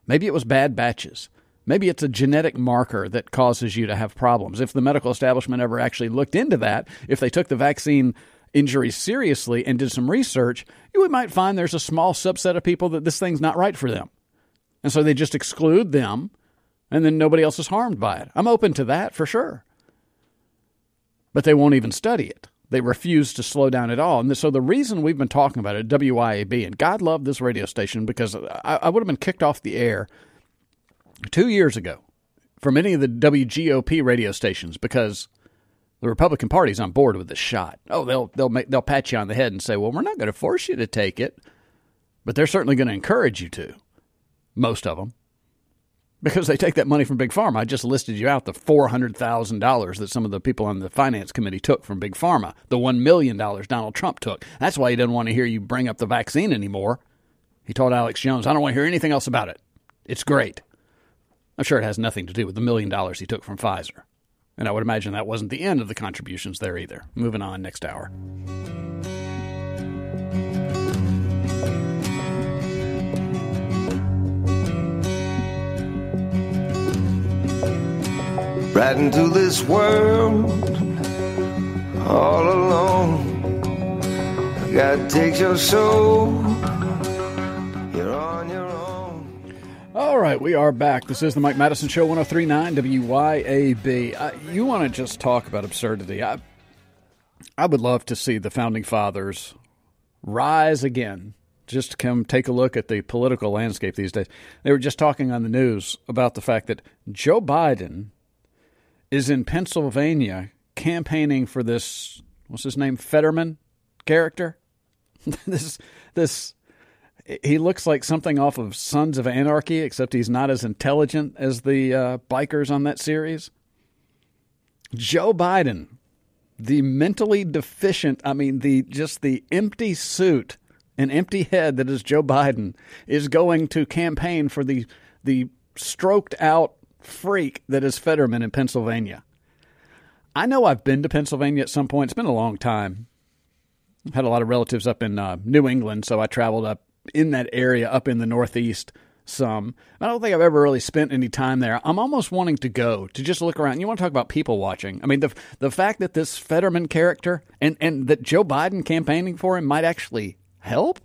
Maybe it was bad batches. Maybe it's a genetic marker that causes you to have problems. If the medical establishment ever actually looked into that, if they took the vaccine injuries seriously and did some research, you might find there's a small subset of people that this thing's not right for them. And so they just exclude them, and then nobody else is harmed by it. I'm open to that for sure. But they won't even study it. They refuse to slow down at all. And so the reason we've been talking about it at W I A B, and God love this radio station because I, I would have been kicked off the air two years ago from any of the W G O P radio stations because the Republican Party's on board with this shot. Oh, they'll they'll make they'll pat you on the head and say, well, we're not going to force you to take it, but they're certainly going to encourage you to. Most of them. Because they take that money from Big Pharma. I just listed you out the four hundred thousand dollars that some of the people on the finance committee took from Big Pharma. The one million dollars Donald Trump took. That's why he didn't want to hear you bring up the vaccine anymore. He told Alex Jones, I don't want to hear anything else about it. It's great. I'm sure it has nothing to do with the million dollars he took from Pfizer. And I would imagine that wasn't the end of the contributions there either. Moving on, next hour. Right into this world, all alone. God takes your soul. You're on your own. All right, we are back. This is the Mike Madison Show, one oh three point nine W Y A B. Uh, you want to just talk about absurdity. I, I would love to see the Founding Fathers rise again. Just to come take a look at the political landscape these days. They were just talking on the news about the fact that Joe Biden is in Pennsylvania campaigning for this, what's his name, Fetterman character? this, this, he looks like something off of Sons of Anarchy, except he's not as intelligent as the uh, bikers on that series. Joe Biden, the mentally deficient, I mean, the just the empty suit and empty head that is Joe Biden, is going to campaign for the the stroked out freak that is Fetterman in Pennsylvania. I know I've been to Pennsylvania at some point. It's been a long time. I've had a lot of relatives up in uh, New England, so I traveled up in that area, up in the Northeast some. I don't think I've ever really spent any time there. I'm almost wanting to go, to just look around. You want to talk about people watching. I mean, the the fact that this Fetterman character and, and that Joe Biden campaigning for him might actually help?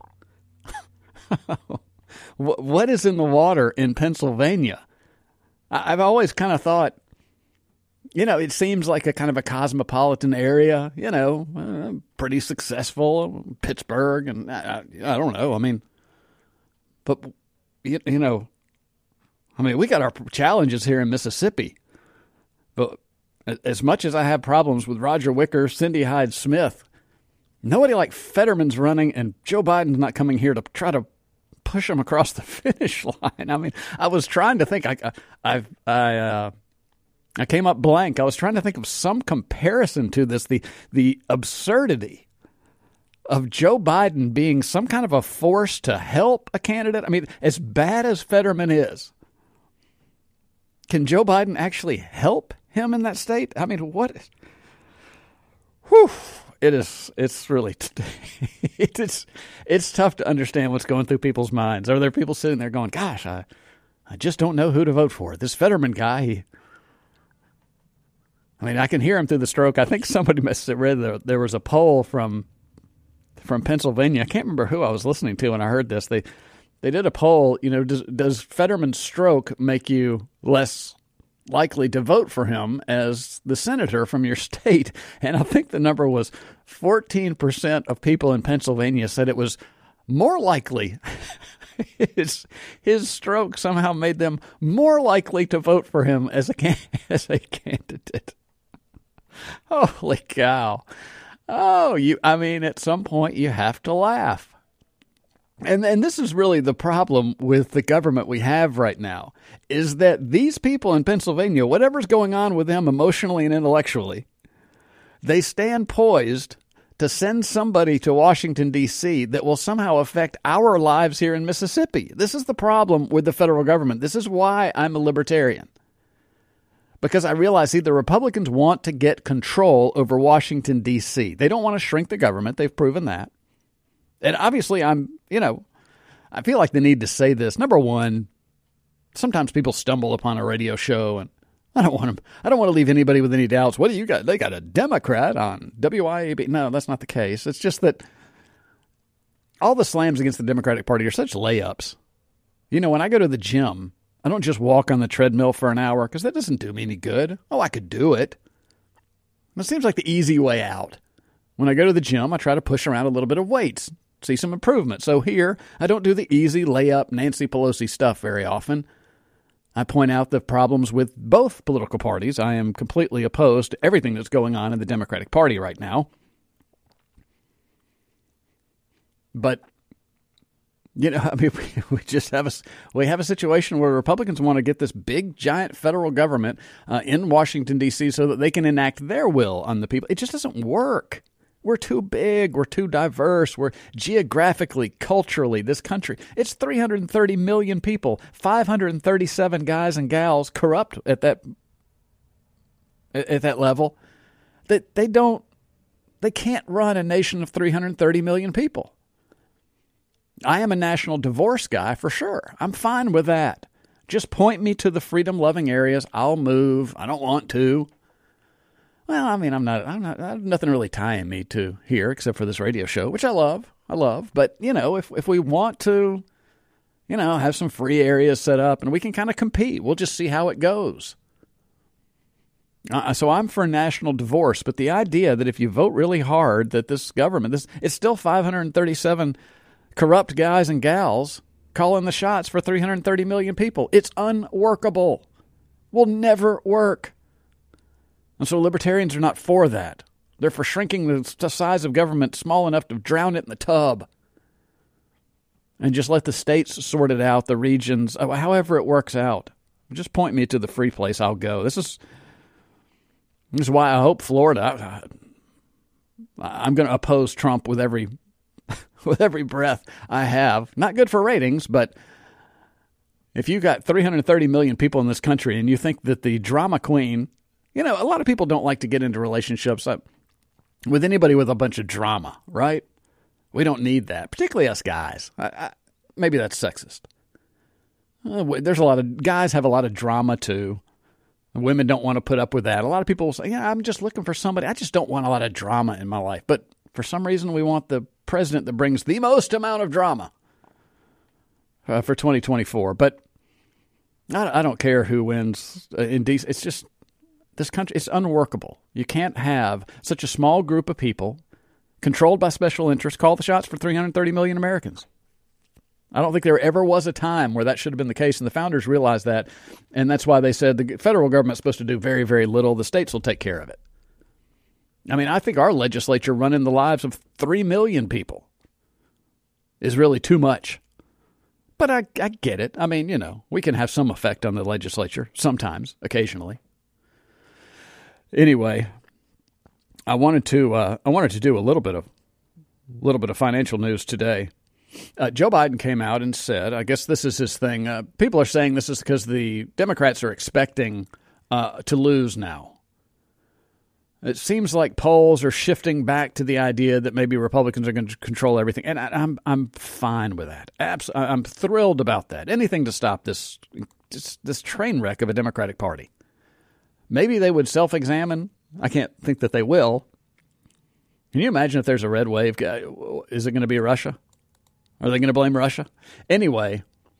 What is in the water in Pennsylvania? I've always kind of thought, you know, it seems like a kind of a cosmopolitan area, you know, uh, pretty successful, Pittsburgh, and I, I don't know. I mean, but, you, you know, I mean, we got our challenges here in Mississippi. But as much as I have problems with Roger Wicker, Cindy Hyde-Smith, nobody like Fetterman's running, and Joe Biden's not coming here to try to push him across the finish line. I mean, I was trying to think. I, I, I, uh, I came up blank. I was trying to think of some comparison to this. The the absurdity of Joe Biden being some kind of a force to help a candidate. I mean, as bad as Fetterman is, can Joe Biden actually help him in that state? I mean, what? Whew. It is. It's really. It's. It's tough to understand what's going through people's minds. Are there people sitting there going, "Gosh, I, I just don't know who to vote for. This Fetterman guy." He, I mean, I can hear him through the stroke. I think somebody must have read there. There was a poll from, from Pennsylvania. I can't remember who I was listening to when I heard this. They, they did a poll. You know, does does Fetterman's stroke make you less likely to vote for him as the senator from your state? And I think the number was fourteen percent of people in Pennsylvania said it was more likely. his, his stroke somehow made them more likely to vote for him as a, as a candidate. Holy cow. Oh, you, I mean, at some point you have to laugh. And and this is really the problem with the government we have right now, is that these people in Pennsylvania, whatever's going on with them emotionally and intellectually, they stand poised to send somebody to Washington, D C that will somehow affect our lives here in Mississippi. This is the problem with the federal government. This is why I'm a libertarian. Because I realize, see, the Republicans want to get control over Washington, D C They don't want to shrink the government. They've proven that. And obviously, I'm, you know, I feel like the need to say this. Number one, sometimes people stumble upon a radio show, and I don't want to, I don't want to leave anybody with any doubts. What do you got? They got a Democrat on W I A B. No, that's not the case. It's just that all the slams against the Democratic Party are such layups. You know, when I go to the gym, I don't just walk on the treadmill for an hour because that doesn't do me any good. Oh, I could do it. It seems like the easy way out. When I go to the gym, I try to push around a little bit of weights, see some improvement. So here, I don't do the easy layup Nancy Pelosi stuff very often. I point out the problems with both political parties. I am completely opposed to everything that's going on in the Democratic Party right now. But, you know, I mean, we, we just have a, we have a situation where Republicans want to get this big, giant federal government uh, in Washington, D C so that they can enact their will on the people. It just doesn't work. We're too big. We're too diverse. We're geographically, culturally, this country. It's three hundred thirty million people, five hundred thirty-seven guys and gals corrupt at that at that level. That they don't, they can't run a nation of three hundred thirty million people. I am a national divorce guy for sure. I'm fine with that. Just point me to the freedom-loving areas. I'll move. I don't want to. Well, I mean, I'm not, I'm not, I have nothing really tying me to here except for this radio show, which I love. I love. But, you know, if if we want to, you know, have some free areas set up and we can kind of compete, we'll just see how it goes. Uh, so I'm for national divorce. But the idea that if you vote really hard that this government, this it's still five hundred thirty-seven corrupt guys and gals calling the shots for three hundred thirty million people. It's unworkable. Will never work. And so libertarians are not for that. They're for shrinking the size of government small enough to drown it in the tub. And just let the states sort it out, the regions, however it works out. Just point me to the free place, I'll go. This is, this is why I hope Florida, I, I'm going to oppose Trump with every with every breath I have. Not good for ratings, but if you got three hundred thirty million people in this country and you think that the drama queen, you know, a lot of people don't like to get into relationships with anybody with a bunch of drama, right? We don't need that, particularly us guys. I, I, maybe that's sexist. Uh, there's a lot of guys have a lot of drama too. Women don't want to put up with that. A lot of people will say, yeah, I'm just looking for somebody. I just don't want a lot of drama in my life. But for some reason, we want the president that brings the most amount of drama uh, for twenty twenty-four. But I, I don't care who wins in D C. It's just this country. It's unworkable. You can't have such a small group of people controlled by special interests call the shots for three hundred thirty million Americans. I don't think there ever was a time where that should have been the case, and the founders realized that, and that's why they said the federal government's supposed to do very, very little. The states will take care of it. I mean, I think our legislature running the lives of three million people is really too much. But I, I get it. I mean, you know, we can have some effect on the legislature sometimes, occasionally. Anyway, I wanted to uh, I wanted to do a little bit of little bit of financial news today. Uh, Joe Biden came out and said, I guess this is his thing. Uh, people are saying this is because the Democrats are expecting uh, to lose now. It seems like polls are shifting back to the idea that maybe Republicans are going to control everything, and I, I'm I'm fine with that. Abs- I'm thrilled about that. Anything to stop this, this this train wreck of a Democratic Party. Maybe they would self-examine. I can't think that they will. Can you imagine if there's a red wave? Is it going to be Russia? Are they going to blame Russia? Anyway,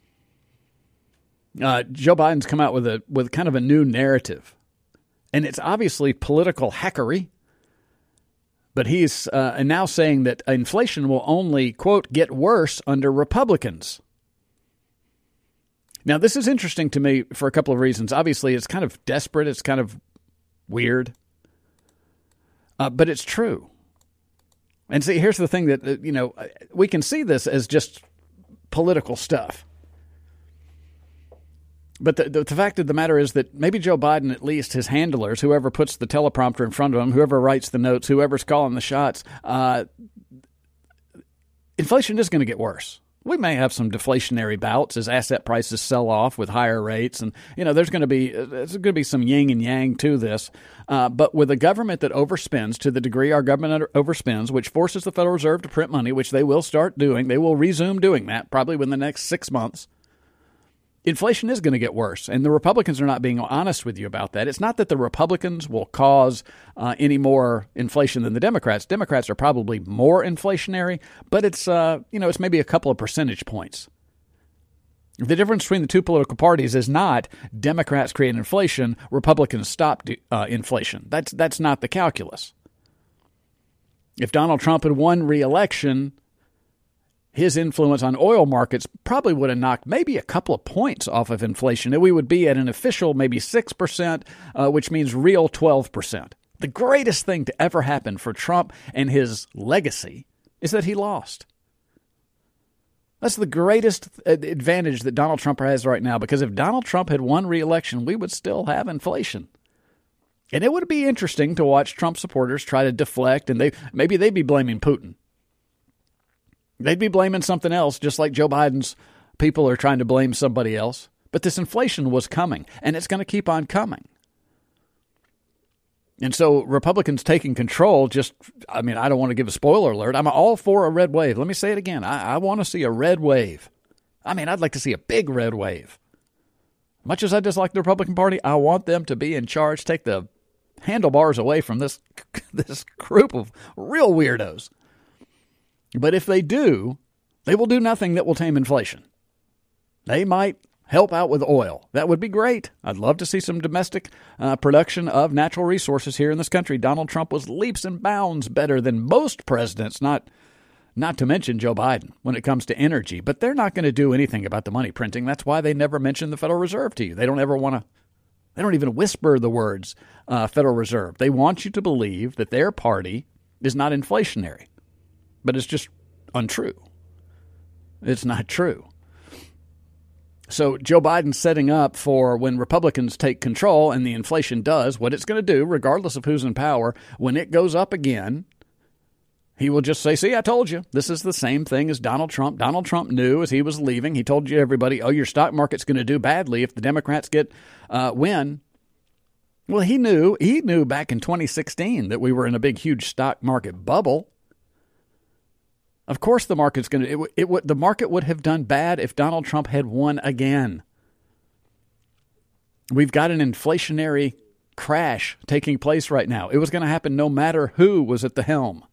uh, Joe Biden's come out with a with kind of a new narrative. And it's obviously political hackery, but he's uh, now saying that inflation will only, quote, get worse under Republicans. Now, this is interesting to me for a couple of reasons. Obviously, it's kind of desperate. It's kind of weird. Uh, but it's true. And see, here's the thing that, uh, you know, we can see this as just political stuff. But the, the, the fact of the matter is that maybe Joe Biden, at least his handlers, whoever puts the teleprompter in front of him, whoever writes the notes, whoever's calling the shots, uh, inflation is going to get worse. We may have some deflationary bouts as asset prices sell off with higher rates. And, you know, there's going to be there's going to be some yin and yang to this. Uh, but with a government that overspends to the degree our government overspends, which forces the Federal Reserve to print money, which they will start doing, they will resume doing that probably within the next six months. inflation is going to get worse, and the Republicans are not being honest with you about that. It's not that the Republicans will cause uh, any more inflation than the Democrats. Democrats are probably more inflationary, but it's uh, you know it's maybe a couple of percentage points. The difference between the two political parties is not Democrats create inflation, Republicans stop uh, inflation. That's that's not the calculus. If Donald Trump had won re-election, his influence on oil markets probably would have knocked maybe a couple of points off of inflation. And we would be at an official maybe six percent, uh, which means real twelve percent. The greatest thing to ever happen for Trump and his legacy is that he lost. That's the greatest advantage that Donald Trump has right now, because if Donald Trump had won re-election, we would still have inflation. And it would be interesting to watch Trump supporters try to deflect, and they maybe they'd be blaming Putin. They'd be blaming something else, just like Joe Biden's people are trying to blame somebody else. But this inflation was coming, and it's going to keep on coming. And so Republicans taking control just, I mean, I don't want to give a spoiler alert. I'm all for a red wave. Let me say it again. I, I want to see a red wave. I mean, I'd like to see a big red wave. Much as I dislike the Republican Party, I want them to be in charge, take the handlebars away from this this group of real weirdos. But if they do, they will do nothing that will tame inflation. They might help out with oil. That would be great. I'd love to see some domestic uh, production of natural resources here in this country. Donald Trump was leaps and bounds better than most presidents, not not to mention Joe Biden, when it comes to energy. But they're not going to do anything about the money printing. That's why they never mention the Federal Reserve to you. They don't ever want to, they don't even whisper the words uh, Federal Reserve. They want you to believe that their party is not inflationary. But it's just untrue. It's not true. So Joe Biden's setting up for when Republicans take control and the inflation does what it's going to do, regardless of who's in power, when it goes up again, he will just say, see, I told you. This is the same thing as Donald Trump. Donald Trump knew as he was leaving. He told you, everybody, oh, your stock market's going to do badly if the Democrats get uh, win. Well, he knew. He knew back in twenty sixteen that we were in a big, huge stock market bubble. Of course, the market's going to. It, it would. The market would have done bad if Donald Trump had won again. We've got an inflationary crash taking place right now. It was going to happen no matter who was at the helm.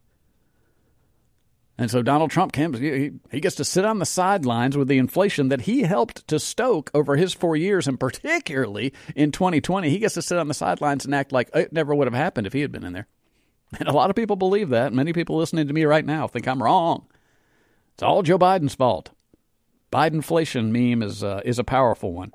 And so Donald Trump can, he, he gets to sit on the sidelines with the inflation that he helped to stoke over his four years, and particularly in twenty twenty, he gets to sit on the sidelines and act like it never would have happened if he had been in there. And a lot of people believe that. Many people listening to me right now think I'm wrong. It's all Joe Biden's fault. Bidenflation meme is uh, is a powerful one.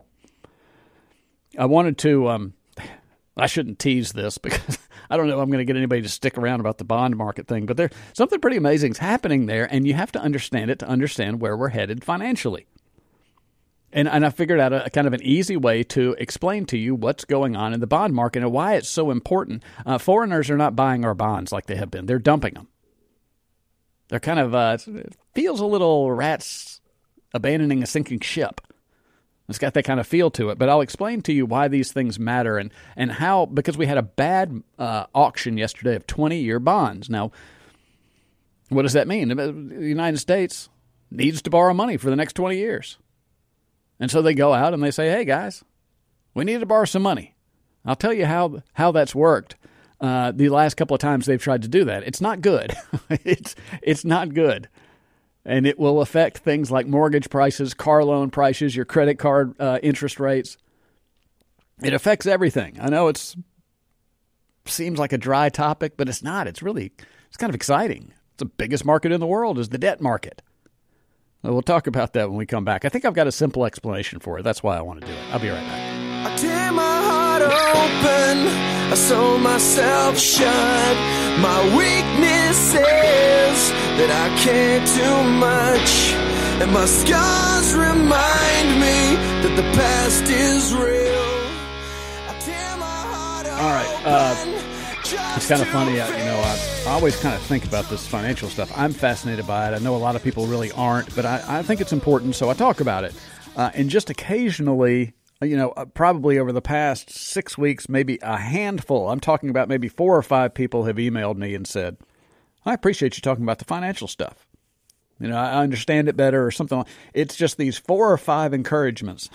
I wanted to, um, I shouldn't tease this because I don't know if I'm going to get anybody to stick around about the bond market thing, but there's something pretty amazing is happening there, and you have to understand it to understand where we're headed financially. And, and I figured out a, a kind of an easy way to explain to you what's going on in the bond market and why it's so important. Uh, foreigners are not buying our bonds like they have been. They're dumping them. They're kind of, uh, it feels a little rats abandoning a sinking ship. It's got that kind of feel to it. But I'll explain to you why these things matter and, and how, because we had a bad uh, auction yesterday of twenty-year bonds. Now, what does that mean? The United States needs to borrow money for the next twenty years. And so they go out and they say, hey, guys, we need to borrow some money. I'll tell you how how that's worked uh, the last couple of times they've tried to do that. It's not good. it's it's not good. And it will affect things like mortgage prices, car loan prices, your credit card uh, interest rates. It affects everything. I know it's seems like a dry topic, but it's not. It's really, it's kind of exciting. It's the biggest market in the world is the debt market. We'll talk about that when we come back. I think I've got a simple explanation for it. That's why I want to do it. I'll be right back. I tear my heart open, I sew myself shut. My weakness is that I care too much, and my scars remind me that the past is real. I tear my heart open. All right. Uh, It's kind of funny, you know, I, I always kind of think about this financial stuff. I'm fascinated by it. I know a lot of people really aren't, but I, I think it's important, so I talk about it. Uh, and just occasionally, you know, uh, probably over the past six weeks, maybe a handful, I'm talking about maybe four or five people have emailed me and said, I appreciate you talking about the financial stuff. You know, I understand it better or something. It's just these four or five encouragements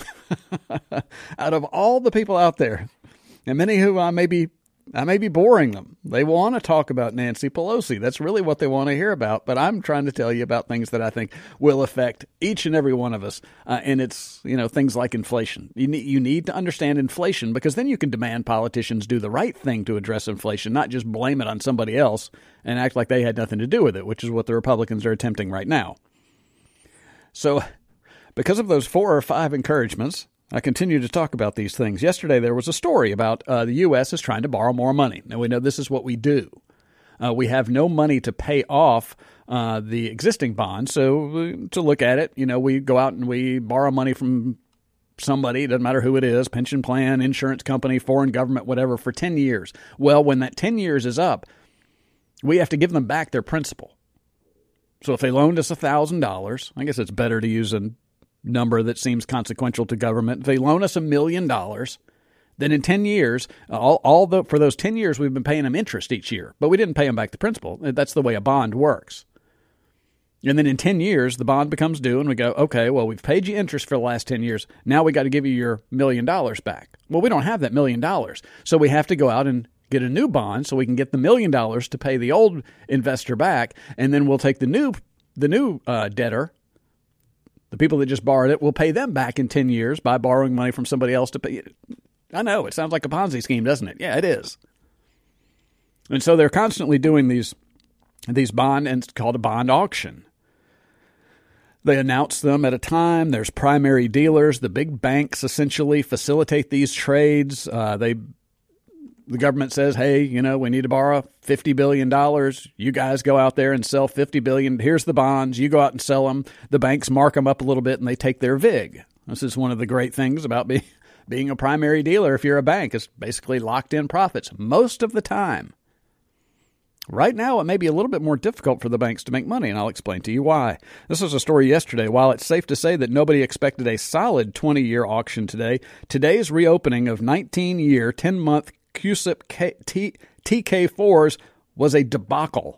out of all the people out there, and many who I may be, I may be boring them. They want to talk about Nancy Pelosi. That's really what they want to hear about. But I'm trying to tell you about things that I think will affect each and every one of us. Uh, and it's, you know, things like inflation. You need, you need to understand inflation, because then you can demand politicians do the right thing to address inflation, not just blame it on somebody else and act like they had nothing to do with it, which is what the Republicans are attempting right now. So because of those four or five encouragements, I continue to talk about these things. Yesterday, there was a story about uh, the U S is trying to borrow more money. Now, we know this is what we do. Uh, we have no money to pay off uh, the existing bonds. So uh, to look at it, you know, we go out and we borrow money from somebody, it doesn't matter who it is, pension plan, insurance company, foreign government, whatever, for ten years. Well, when that ten years is up, we have to give them back their principal. So if they loaned us one thousand dollars, I guess it's better to use a number that seems consequential to government. If they loan us a million dollars, then in ten years, all, all the for those ten years, we've been paying them interest each year, but we didn't pay them back the principal. That's the way a bond works. And then in ten years, the bond becomes due, and we go, okay, well, we've paid you interest for the last ten years. Now we got to give you your million dollars back. Well, we don't have that million dollars, so we have to go out and get a new bond so we can get the million dollars to pay the old investor back, and then we'll take the new the new uh, debtor. The people that just borrowed it, will pay them back in ten years by borrowing money from somebody else to pay. I know, it sounds like a Ponzi scheme, doesn't it? Yeah, it is. And so they're constantly doing these these bond, and it's called a bond auction. They announce them at a time. There's primary dealers. The big banks essentially facilitate these trades. Uh, they The government says, hey, you know, we need to borrow fifty billion dollars. You guys go out there and sell fifty billion dollars. Here's the bonds. You go out and sell them. The banks mark them up a little bit, and they take their vig. This is one of the great things about being, being a primary dealer. If you're a bank, it's basically locked in profits most of the time. Right now, it may be a little bit more difficult for the banks to make money, and I'll explain to you why. This was a story yesterday. While it's safe to say that nobody expected a solid twenty-year auction today, today's reopening of nineteen-year, ten-month C U S I P T K fours was a debacle.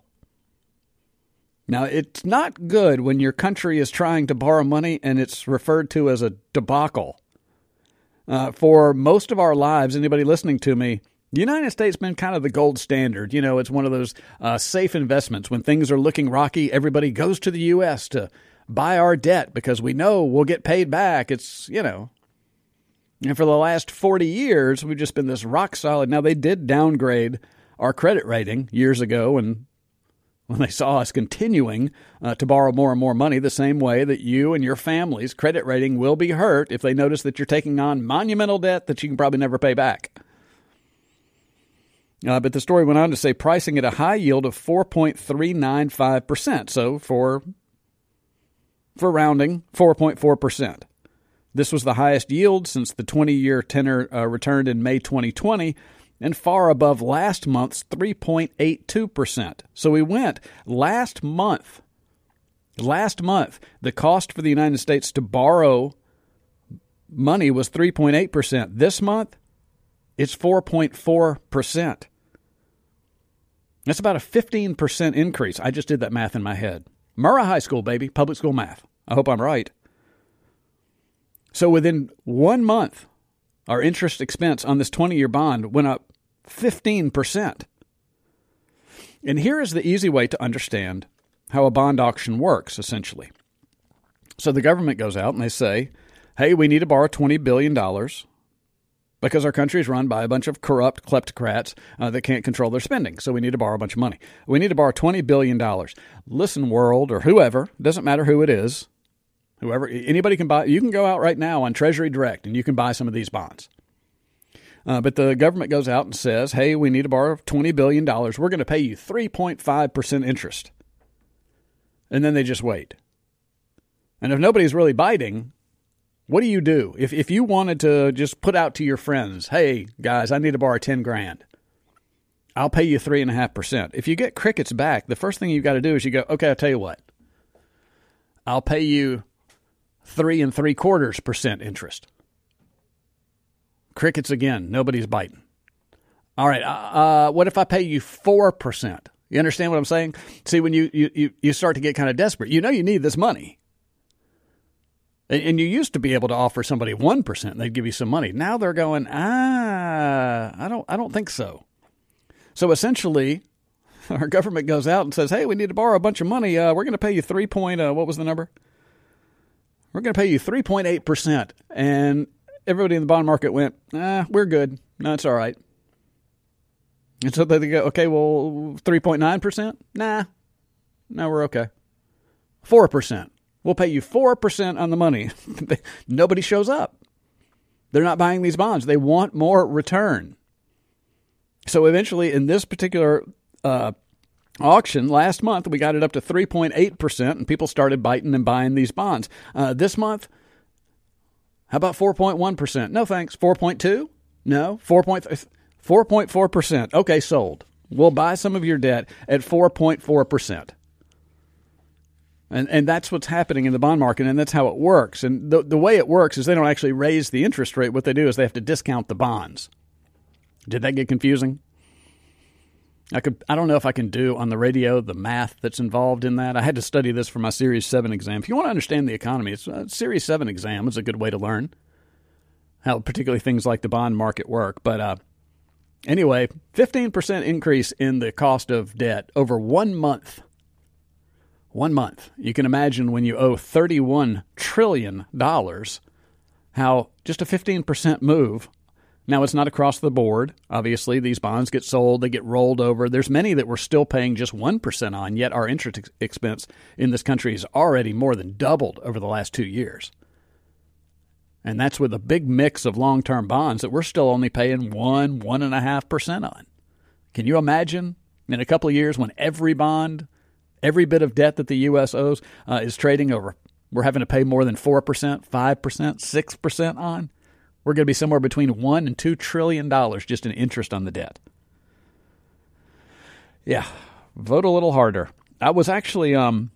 Now, it's not good when your country is trying to borrow money and it's referred to as a debacle. Uh, for most of our lives, anybody listening to me, the United States has been kind of the gold standard. You know, it's one of those uh, safe investments. When things are looking rocky, everybody goes to the U S to buy our debt because we know we'll get paid back. It's, you know. And for the last forty years, we've just been this rock solid. Now, they did downgrade our credit rating years ago, and when they saw us continuing uh, to borrow more and more money, the same way that you and your family's credit rating will be hurt if they notice that you're taking on monumental debt that you can probably never pay back. Uh, but the story went on to say pricing at a high yield of four point three nine five percent. So for, for rounding, four point four percent. This was the highest yield since the twenty-year tenor uh, returned in May twenty twenty, and far above last month's three point eight two percent. So we went last month, last month, the cost for the United States to borrow money was three point eight percent. This month, it's four point four percent. That's about a fifteen percent increase. I just did that math in my head. Murrah High School, baby, public school math. I hope I'm right. So within one month, our interest expense on this twenty-year bond went up fifteen percent. And here is the easy way to understand how a bond auction works, essentially. So the government goes out and they say, hey, we need to borrow twenty billion dollars because our country is run by a bunch of corrupt kleptocrats uh, that can't control their spending. So we need to borrow a bunch of money. We need to borrow twenty billion dollars. Listen, world, or whoever, doesn't matter who it is, whoever, anybody can buy, you can go out right now on Treasury Direct and you can buy some of these bonds. Uh, but the government goes out and says, hey, we need to borrow twenty billion dollars. We're going to pay you three point five percent interest. And then they just wait. And if nobody's really biting, what do you do? If if you wanted to just put out to your friends, hey, guys, I need to borrow ten grand. I'll pay you three point five percent. If you get crickets back, the first thing you've got to do is you go, okay, I'll tell you what. I'll pay you three and three quarters percent interest. Crickets again. Nobody's biting. All right. Uh, what if I pay you four percent? You understand what I'm saying? See, when you, you, you start to get kind of desperate, you know you need this money. And, and you used to be able to offer somebody one percent and they'd give you some money. Now they're going, ah, I don't, I don't think so. So essentially, our government goes out and says, hey, we need to borrow a bunch of money. Uh, we're going to pay you three point, uh, what was the number? We're going to pay you three point eight percent. And everybody in the bond market went, ah, we're good. No, it's all right. And so they go, okay, well, three point nine percent? Nah, no, we're okay. four percent. We'll pay you four percent on the money. Nobody shows up. They're not buying these bonds. They want more return. So eventually, in this particular uh, auction last month, we got it up to three point eight percent, and people started biting and buying these bonds. Uh, this month, how about four point one percent? No, thanks. four point two? No. four point four percent. Okay, sold. We'll buy some of your debt at four point four percent. And and that's what's happening in the bond market, and that's how it works. And the the way it works is they don't actually raise the interest rate. What they do is they have to discount the bonds. Did that get confusing? I could I don't know if I can do on the radio the math that's involved in that. I had to study this for my Series seven exam. If you want to understand the economy, it's a Series seven exam is a good way to learn how particularly things like the bond market work. But uh, anyway, fifteen percent increase in the cost of debt over one month. One month. You can imagine when you owe thirty-one trillion dollars, how just a fifteen percent move. Now, it's not across the board. Obviously, these bonds get sold, they get rolled over. There's many that we're still paying just one percent on, yet our interest ex- expense in this country has already more than doubled over the last two years. And that's with a big mix of long-term bonds that we're still only paying one, one and a half percent on. Can you imagine in a couple of years when every bond, every bit of debt that the U S owes uh, is trading over, we're having to pay more than four percent, five percent, six percent on? We're going to be somewhere between one and two trillion dollars just in interest on the debt. Yeah, vote a little harder. I was actually, um,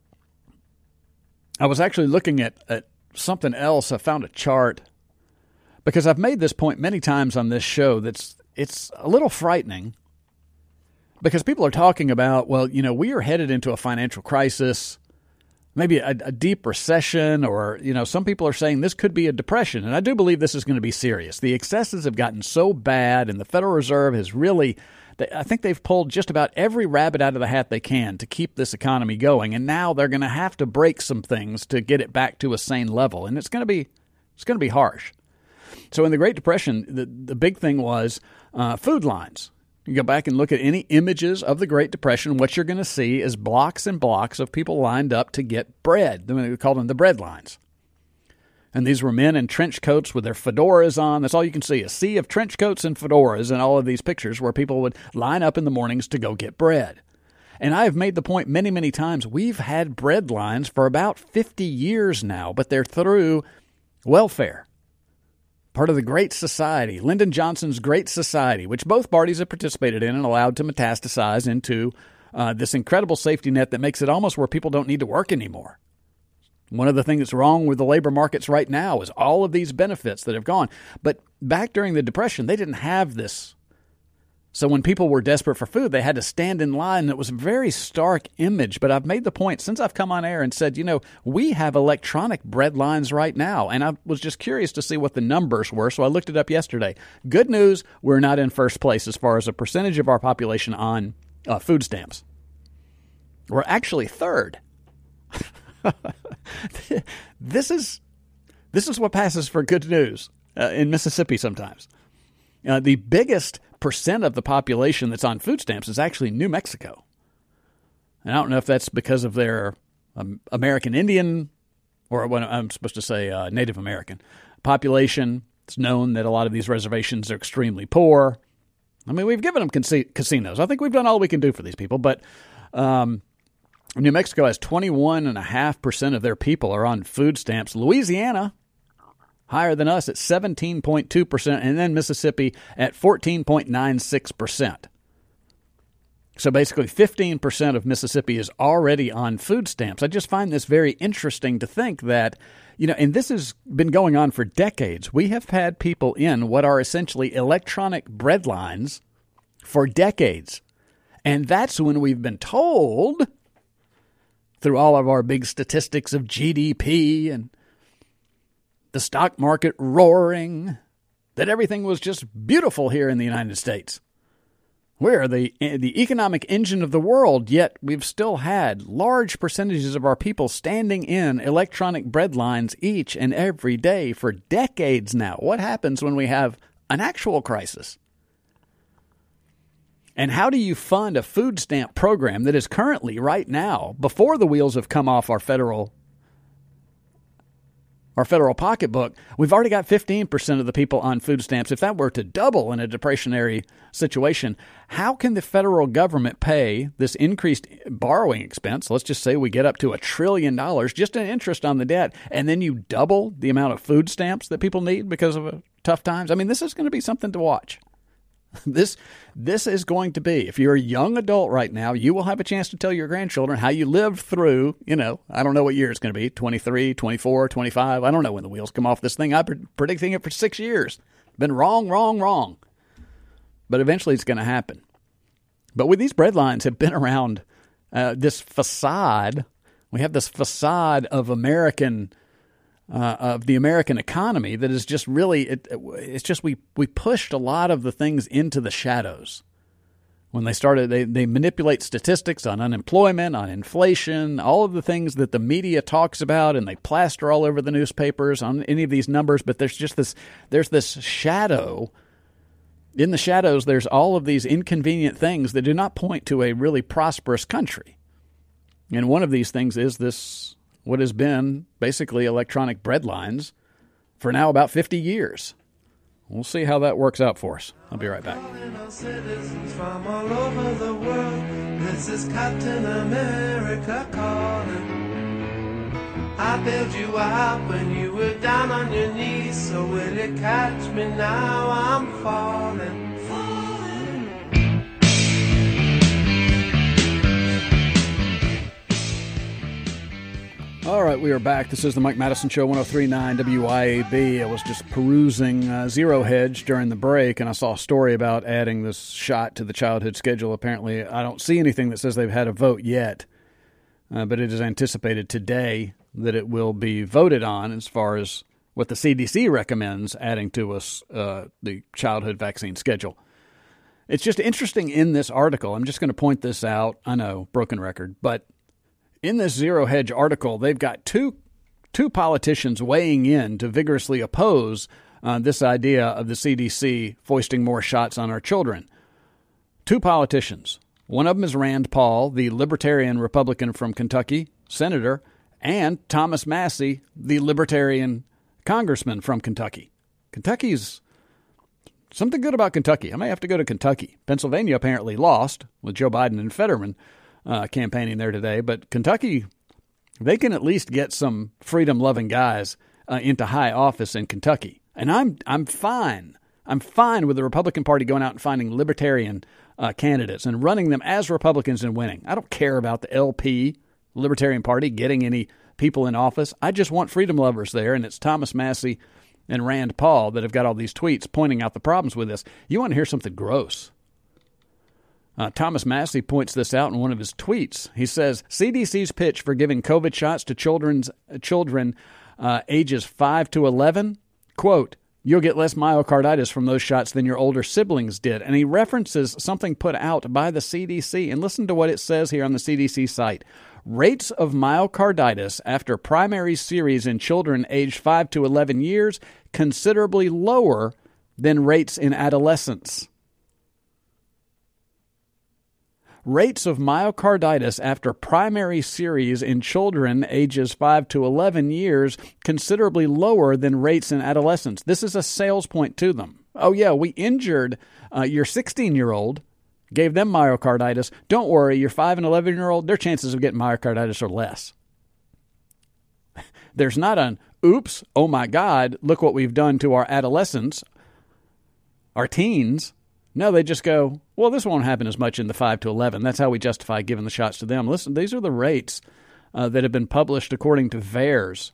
I was actually looking at, at something else. I found a chart because I've made this point many times on this show. That's it's a little frightening because people are talking about, well, you know, we are headed into a financial crisis. Maybe a, a deep recession, or, you know, some people are saying this could be a depression. And I do believe this is going to be serious. The excesses have gotten so bad, and the Federal Reserve has really, I think they've pulled just about every rabbit out of the hat they can to keep this economy going. And now they're going to have to break some things to get it back to a sane level. And it's going to be, it's going to be harsh. So in the Great Depression, the, the big thing was uh, food lines. You go back and look at any images of the Great Depression, what you're going to see is blocks and blocks of people lined up to get bread. We call them the bread lines. And these were men in trench coats with their fedoras on. That's all you can see, a sea of trench coats and fedoras in all of these pictures where people would line up in the mornings to go get bread. And I have made the point many, many times, we've had bread lines for about fifty years now, but they're through welfare. Part of the Great Society, Lyndon Johnson's Great Society, which both parties have participated in and allowed to metastasize into uh, this incredible safety net that makes it almost where people don't need to work anymore. One of the things that's wrong with the labor markets right now is all of these benefits that have gone. But back during the Depression, they didn't have this. So when people were desperate for food, they had to stand in line. And it was a very stark image. But I've made the point since I've come on air and said, you know, we have electronic bread lines right now. And I was just curious to see what the numbers were. So I looked it up yesterday. Good news, we're not in first place as far as a percentage of our population on uh, food stamps. We're actually third. This is this is what passes for good news uh, in Mississippi sometimes. Uh, the biggest percent of the population that's on food stamps is actually New Mexico. And I don't know if that's because of their um, American Indian, or what I'm supposed to say uh, Native American population. It's known that a lot of these reservations are extremely poor. I mean, we've given them cas- casinos. I think we've done all we can do for these people. But um, New Mexico has twenty-one point five percent of their people are on food stamps. Louisiana, higher than us at seventeen point two percent, and then Mississippi at fourteen point nine six percent. So basically fifteen percent of Mississippi is already on food stamps. I just find this very interesting to think that, you know, and this has been going on for decades. We have had people in what are essentially electronic bread lines for decades. And that's when we've been told, through all of our big statistics of G D P and the stock market roaring, that everything was just beautiful here in the United States. We're the the economic engine of the world, yet we've still had large percentages of our people standing in electronic bread lines each and every day for decades now. What happens when we have an actual crisis? And how do you fund a food stamp program that is currently, right now, before the wheels have come off our federal our federal pocketbook, we've already got fifteen percent of the people on food stamps. If that were to double in a depressionary situation, how can the federal government pay this increased borrowing expense? Let's just say we get up to a trillion dollars just in interest on the debt, and then you double the amount of food stamps that people need because of uh, tough times. I mean, this is going to be something to watch. This this is going to be, if you're a young adult right now, you will have a chance to tell your grandchildren how you lived through, you know, I don't know what year it's going to be, twenty-three, twenty-four, twenty-five. I don't know when the wheels come off this thing. I've been predicting it for six years. Been wrong, wrong, wrong. But eventually it's going to happen. But with these bread lines have been around, uh, this facade, we have this facade of American Uh, of the American economy that is just really, it, it's just we, we pushed a lot of the things into the shadows. When they started, they, they manipulate statistics on unemployment, on inflation, all of the things that the media talks about, and they plaster all over the newspapers on any of these numbers. But there's just this, there's this shadow. In the shadows, there's all of these inconvenient things that do not point to a really prosperous country. And one of these things is this, what has been basically electronic bread lines for now about fifty years. We'll see how that works out for us. I'll be right back. Citizens from all over the world. This is Captain America calling. I bailed you out when you were down on your knees. So will you catch me now? I'm falling. All right, we are back. This is the Mike Madison Show, one oh three point nine W I A B. I was just perusing uh, Zero Hedge during the break, and I saw a story about adding this shot to the childhood schedule. Apparently, I don't see anything that says they've had a vote yet, uh, but it is anticipated today that it will be voted on as far as what the C D C recommends adding to us uh, the childhood vaccine schedule. It's just interesting in this article. I'm just going to point this out. I know, broken record, but in this Zero Hedge article, they've got two two politicians weighing in to vigorously oppose uh, this idea of the C D C foisting more shots on our children. Two politicians. One of them is Rand Paul, the Libertarian Republican from Kentucky, senator, and Thomas Massie, the Libertarian Congressman from Kentucky. Kentucky's something good about Kentucky. I may have to go to Kentucky. Pennsylvania apparently lost with Joe Biden and Fetterman Uh, campaigning there today, but Kentucky, they can at least get some freedom-loving guys uh, into high office in Kentucky, and I'm I'm fine. I'm fine with the Republican Party going out and finding libertarian uh, candidates and running them as Republicans and winning. I don't care about the L P, Libertarian Party, getting any people in office. I just want freedom lovers there, and it's Thomas Massie and Rand Paul that have got all these tweets pointing out the problems with this. You want to hear something gross? Uh, Thomas Massie points this out in one of his tweets. He says, C D C's pitch for giving COVID shots to children's, uh, children uh, ages five to eleven, quote, you'll get less myocarditis from those shots than your older siblings did. And he references something put out by the C D C. And listen to what it says here on the C D C site. Rates of myocarditis after primary series in children aged five to eleven years considerably lower than rates in adolescents. Rates of myocarditis after primary series in children ages five to eleven years considerably lower than rates in adolescents. This is a sales point to them. Oh, yeah, we injured uh, your sixteen-year-old, gave them myocarditis. Don't worry, your five and eleven-year-old, their chances of getting myocarditis are less. There's not an, oops, oh my God, look what we've done to our adolescents, our teens. No, they just go, well, this won't happen as much in the five to eleven. That's how we justify giving the shots to them. Listen, these are the rates uh, that have been published according to V A E R S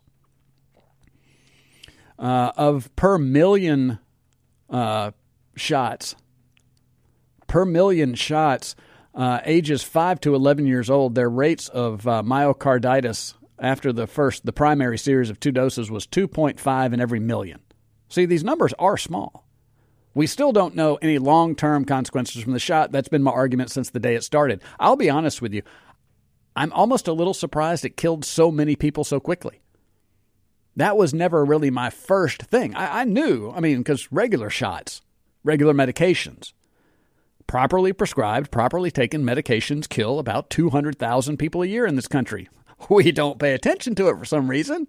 uh, of per million uh, shots. Per million shots, uh, ages five to eleven years old, their rates of uh, myocarditis after the first, the primary series of two doses was two point five in every million. See, these numbers are small. We still don't know any long-term consequences from the shot. That's been my argument since the day it started. I'll be honest with you. I'm almost a little surprised it killed so many people so quickly. That was never really my first thing. I, I knew, I mean, because regular shots, regular medications, properly prescribed, properly taken medications kill about two hundred thousand people a year in this country. We don't pay attention to it for some reason.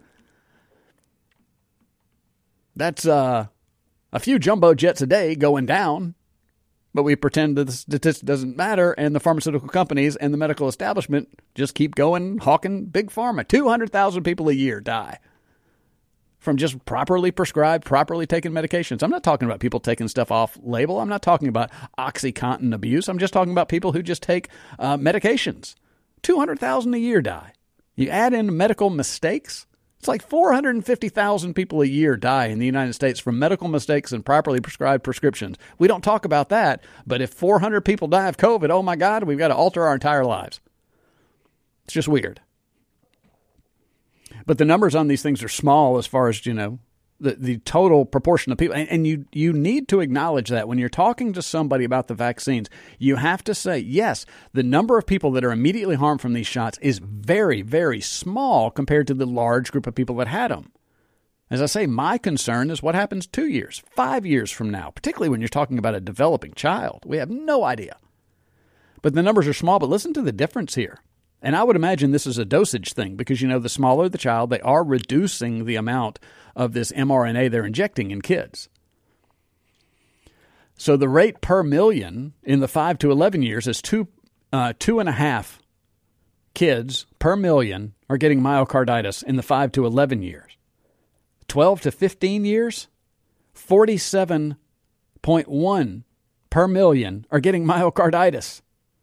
That's uh, a few jumbo jets a day going down, but we pretend that the statistic doesn't matter, and the pharmaceutical companies and the medical establishment just keep going, hawking big pharma. two hundred thousand people a year die from just properly prescribed, properly taken medications. I'm not talking about people taking stuff off label. I'm not talking about OxyContin abuse. I'm just talking about people who just take uh, medications. two hundred thousand a year die. You add in medical mistakes, it's like four hundred fifty thousand people a year die in the United States from medical mistakes and properly prescribed prescriptions. We don't talk about that, but if four hundred people die of COVID, oh my God, we've got to alter our entire lives. It's just weird. But the numbers on these things are small as far as, you know, the, the total proportion of people. And, and you, you need to acknowledge that when you're talking to somebody about the vaccines, you have to say, yes, the number of people that are immediately harmed from these shots is very, very small compared to the large group of people that had them. As I say, my concern is what happens two years, five years from now, particularly when you're talking about a developing child. We have no idea. But the numbers are small, but listen to the difference here. And I would imagine this is a dosage thing because, you know, the smaller the child, they are reducing the amount of this mRNA they're injecting in kids. So the rate per million in the five to eleven years is two, uh, two and a half kids per million are getting myocarditis in the five to eleven years. twelve to fifteen years, forty-seven point one per million are getting myocarditis.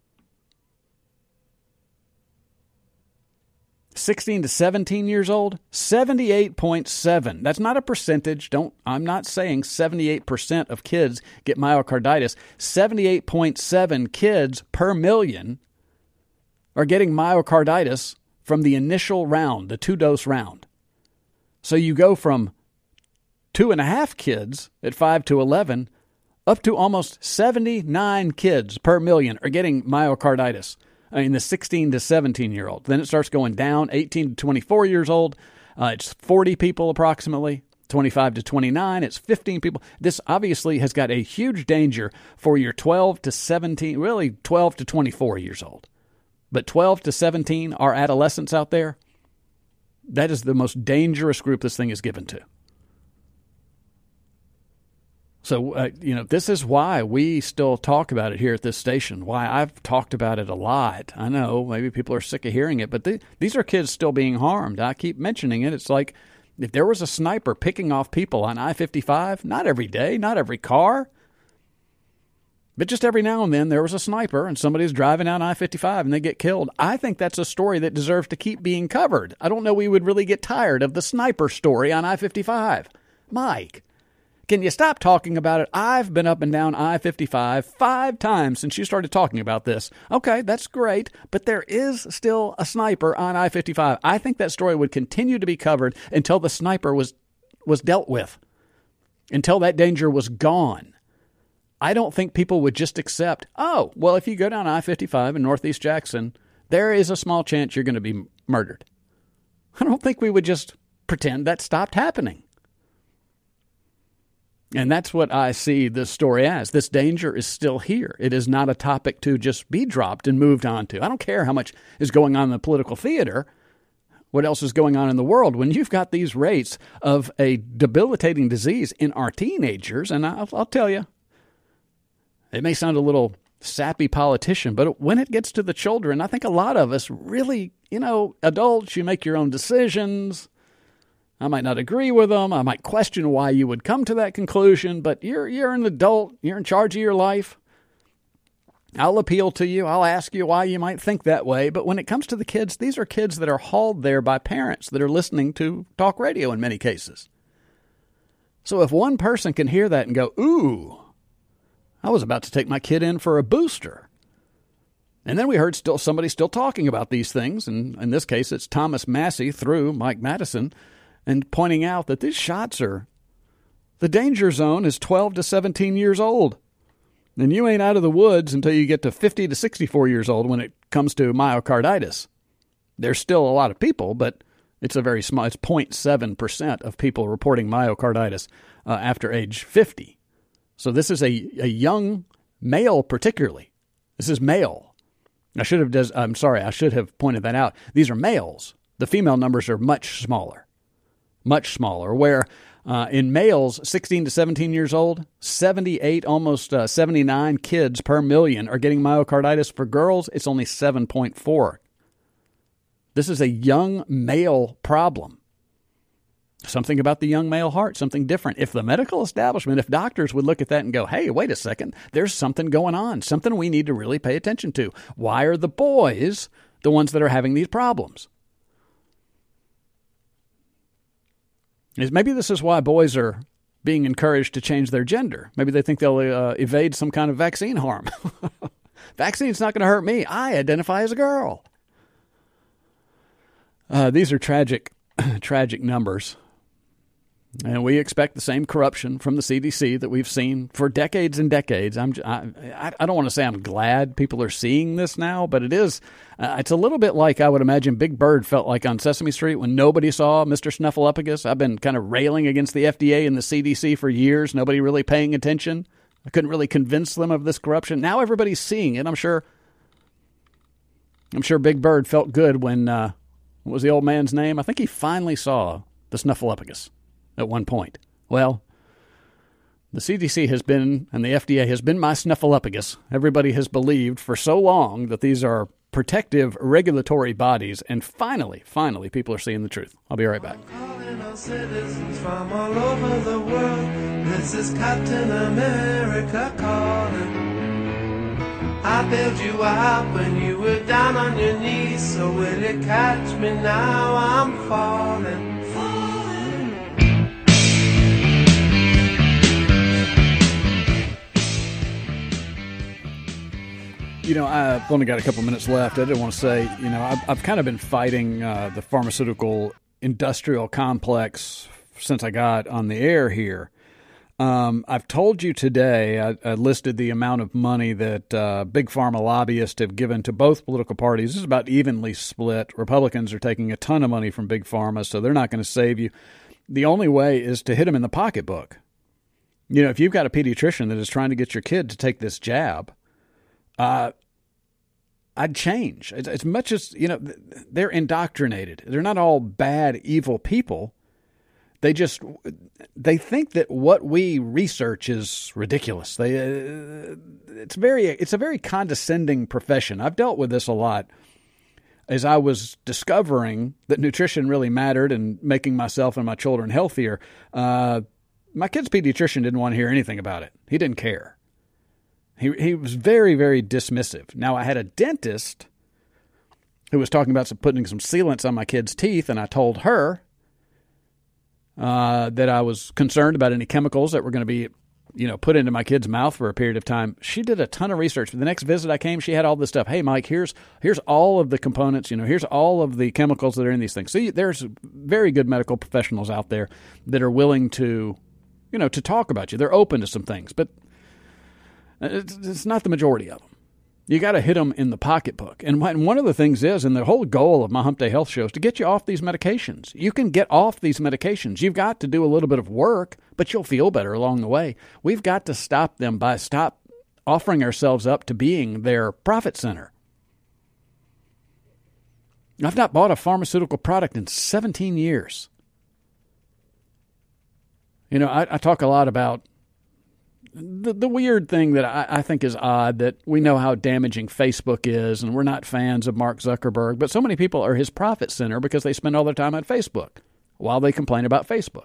sixteen to seventeen years old, seventy-eight point seven. That's not a percentage. Don't, I'm not saying seventy-eight percent of kids get myocarditis. seventy-eight point seven kids per million are getting myocarditis from the initial round, the two-dose round. So you go from two and a half kids at five to eleven up to almost seventy-nine kids per million are getting myocarditis. I mean, the sixteen to seventeen-year-old. Then it starts going down, eighteen to twenty-four years old. Uh, it's forty people approximately. twenty-five to twenty-nine, it's fifteen people. This obviously has got a huge danger for your twelve to seventeen, really twelve to twenty-four years old. But twelve to seventeen, our adolescents out there, that is the most dangerous group this thing is given to. So, uh, you know, this is why we still talk about it here at this station, why I've talked about it a lot. I know maybe people are sick of hearing it, but th- these are kids still being harmed. I keep mentioning it. It's like if there was a sniper picking off people on I fifty-five, not every day, not every car, but just every now and then there was a sniper and somebody's driving down I fifty-five and they get killed. I think that's a story that deserves to keep being covered. I don't know we would really get tired of the sniper story on I fifty-five. Mike, can you stop talking about it? I've been up and down I fifty-five five times since you started talking about this. Okay, that's great, but there is still a sniper on I fifty-five. I think that story would continue to be covered until the sniper was was dealt with, until that danger was gone. I don't think people would just accept, oh, well, if you go down I fifty-five in Northeast Jackson, there is a small chance you're going to be murdered. I don't think we would just pretend that stopped happening. And that's what I see this story as. This danger is still here. It is not a topic to just be dropped and moved on to. I don't care how much is going on in the political theater, what else is going on in the world. When you've got these rates of a debilitating disease in our teenagers, and I'll, I'll tell you, it may sound a little sappy politician, but when it gets to the children, I think a lot of us really, you know, adults, you make your own decisions. I might not agree with them. I might question why you would come to that conclusion, but you're you're an adult. You're in charge of your life. I'll appeal to you. I'll ask you why you might think that way. But when it comes to the kids, these are kids that are hauled there by parents that are listening to talk radio in many cases. So if one person can hear that and go, ooh, I was about to take my kid in for a booster, And then we heard still somebody still talking about these things, and in this case it's Thomas Massey through Mike Madison, and pointing out that these shots are, the danger zone is twelve to seventeen years old. And you ain't out of the woods until you get to fifty to sixty-four years old when it comes to myocarditis. There's still a lot of people, but it's a very small, it's zero point seven percent of people reporting myocarditis uh, after age fifty. So this is a, a young male particularly. This is male. I should have, des- I'm sorry, I should have pointed that out. These are males. The female numbers are much smaller, much smaller, where uh, in males, sixteen to seventeen years old, seventy-eight, almost uh, seventy-nine kids per million are getting myocarditis. For girls, it's only seven point four. This is a young male problem. Something about the young male heart, something different. If the medical establishment, if doctors would look at that and go, hey, wait a second, there's something going on, something we need to really pay attention to. Why are the boys the ones that are having these problems? Is maybe this is why boys are being encouraged to change their gender. Maybe they think they'll uh, evade some kind of vaccine harm. Vaccine's not going to hurt me. I identify as a girl. Uh, these are tragic, tragic numbers. And we expect the same corruption from the C D C that we've seen for decades and decades. I'm, I, I don't want to say I'm glad people are seeing this now, but it is, uh, it's a little bit like I would imagine Big Bird felt like on Sesame Street when nobody saw Mister Snuffleupagus. I've been kind of railing against the F D A and the C D C for years, nobody really paying attention. I couldn't really convince them of this corruption. Now everybody's seeing it. I'm sure, I'm sure Big Bird felt good when, uh, what was the old man's name? I think he finally saw the Snuffleupagus at one point. Well, the C D C has been, and the F D A has been my Snuffleupagus. Everybody has believed for so long that these are protective regulatory bodies, and finally, finally, people are seeing the truth. I'll be right back. Calling all citizens from all over the world. This is Captain America calling. I bailed you out when you were down on your knees. So will you catch me now? I'm falling. You know, I've only got a couple minutes left. I did want to say, you know, I've, I've kind of been fighting uh, the pharmaceutical industrial complex since I got on the air here. Um, I've told you today, I, I listed the amount of money that uh, big pharma lobbyists have given to both political parties. This is about evenly split. Republicans are taking a ton of money from big pharma, so they're not going to save you. The only way is to hit them in the pocketbook. You know, if you've got a pediatrician that is trying to get your kid to take this jab, uh, I'd change. As, as much as, you know, they're indoctrinated. They're not all bad, evil people. They just, they think that what we research is ridiculous. They, uh, it's very, it's a very condescending profession. I've dealt with this a lot as I was discovering that nutrition really mattered and making myself and my children healthier. Uh, my kid's pediatrician didn't want to hear anything about it. He didn't care. He he was very, very dismissive. Now, I had a dentist who was talking about some, putting some sealants on my kid's teeth, and I told her uh, that I was concerned about any chemicals that were going to be, you know, put into my kid's mouth for a period of time. She did a ton of research. For the next visit I came, she had all this stuff. Hey, Mike, here's here's all of the components. You know, here's all of the chemicals that are in these things. See, there's very good medical professionals out there that are willing to, you know, to talk about you. They're open to some things, but it's, it's not the majority of them. You got to hit them in the pocketbook. And one of the things is, and the whole goal of my Hump Day Health Show is to get you off these medications. You can get off these medications. You've got to do a little bit of work, but you'll feel better along the way. We've got to stop them by stop offering ourselves up to being their profit center. I've not bought a pharmaceutical product in seventeen years. You know, I, I talk a lot about The, the weird thing that I, I think is odd, that we know how damaging Facebook is, and we're not fans of Mark Zuckerberg, but so many people are his profit center because they spend all their time on Facebook while they complain about Facebook.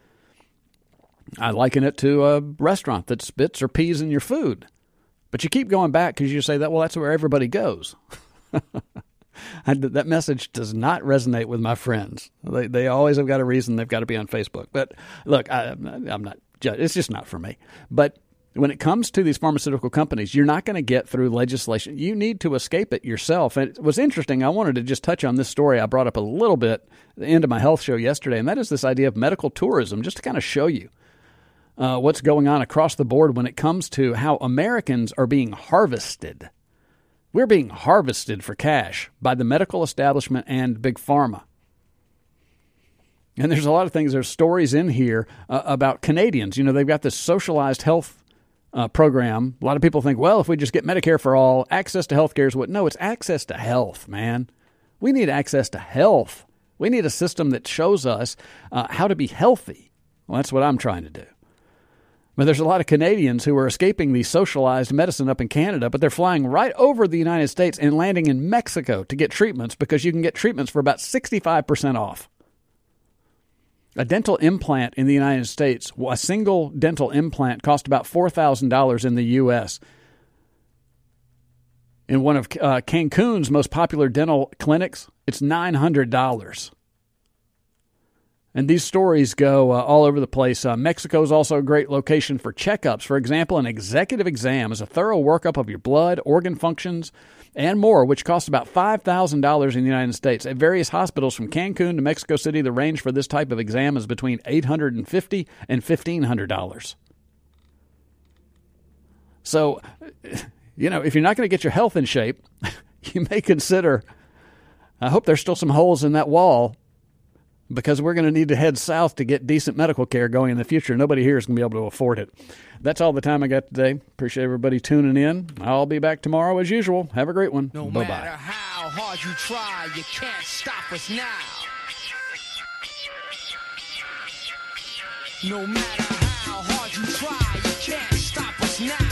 I liken it to a restaurant that spits or pees in your food, but you keep going back because you say that, well, that's where everybody goes. I, that message does not resonate with my friends. They they always have got a reason they've got to be on Facebook. But look, I, I'm not. It's just not for me. But when it comes to these pharmaceutical companies, you're not going to get through legislation. You need to escape it yourself. And it was interesting. I wanted to just touch on this story I brought up a little bit at the end of my health show yesterday, and that is this idea of medical tourism, just to kind of show you uh, what's going on across the board when it comes to how Americans are being harvested. We're being harvested for cash by the medical establishment and Big Pharma. And there's a lot of things, there's stories in here uh, about Canadians. You know, they've got this socialized health uh, program. A lot of people think, well, if we just get Medicare for all, access to health care is what? No, it's access to health, man. We need access to health. We need a system that shows us uh, how to be healthy. Well, that's what I'm trying to do. But there's a lot of Canadians who are escaping the socialized medicine up in Canada, but they're flying right over the United States and landing in Mexico to get treatments because you can get treatments for about sixty-five percent off. A dental implant in the United States, a single dental implant cost about four thousand dollars in the U S In one of uh, Cancun's most popular dental clinics, it's nine hundred dollars. And these stories go uh, all over the place. Uh, Mexico is also a great location for checkups. For example, an executive exam is a thorough workup of your blood, organ functions, and more, which costs about five thousand dollars in the United States. At various hospitals from Cancun to Mexico City, the range for this type of exam is between eight hundred fifty dollars and fifteen hundred dollars. So, you know, if you're not going to get your health in shape, you may consider, I hope there's still some holes in that wall, because we're going to need to head south to get decent medical care going in the future. Nobody here is going to be able to afford it. That's all the time I got today. Appreciate everybody tuning in. I'll be back tomorrow as usual. Have a great one. No Bye-bye. matter how hard you try, you can't stop us now. No matter how hard you try, you can't stop us now.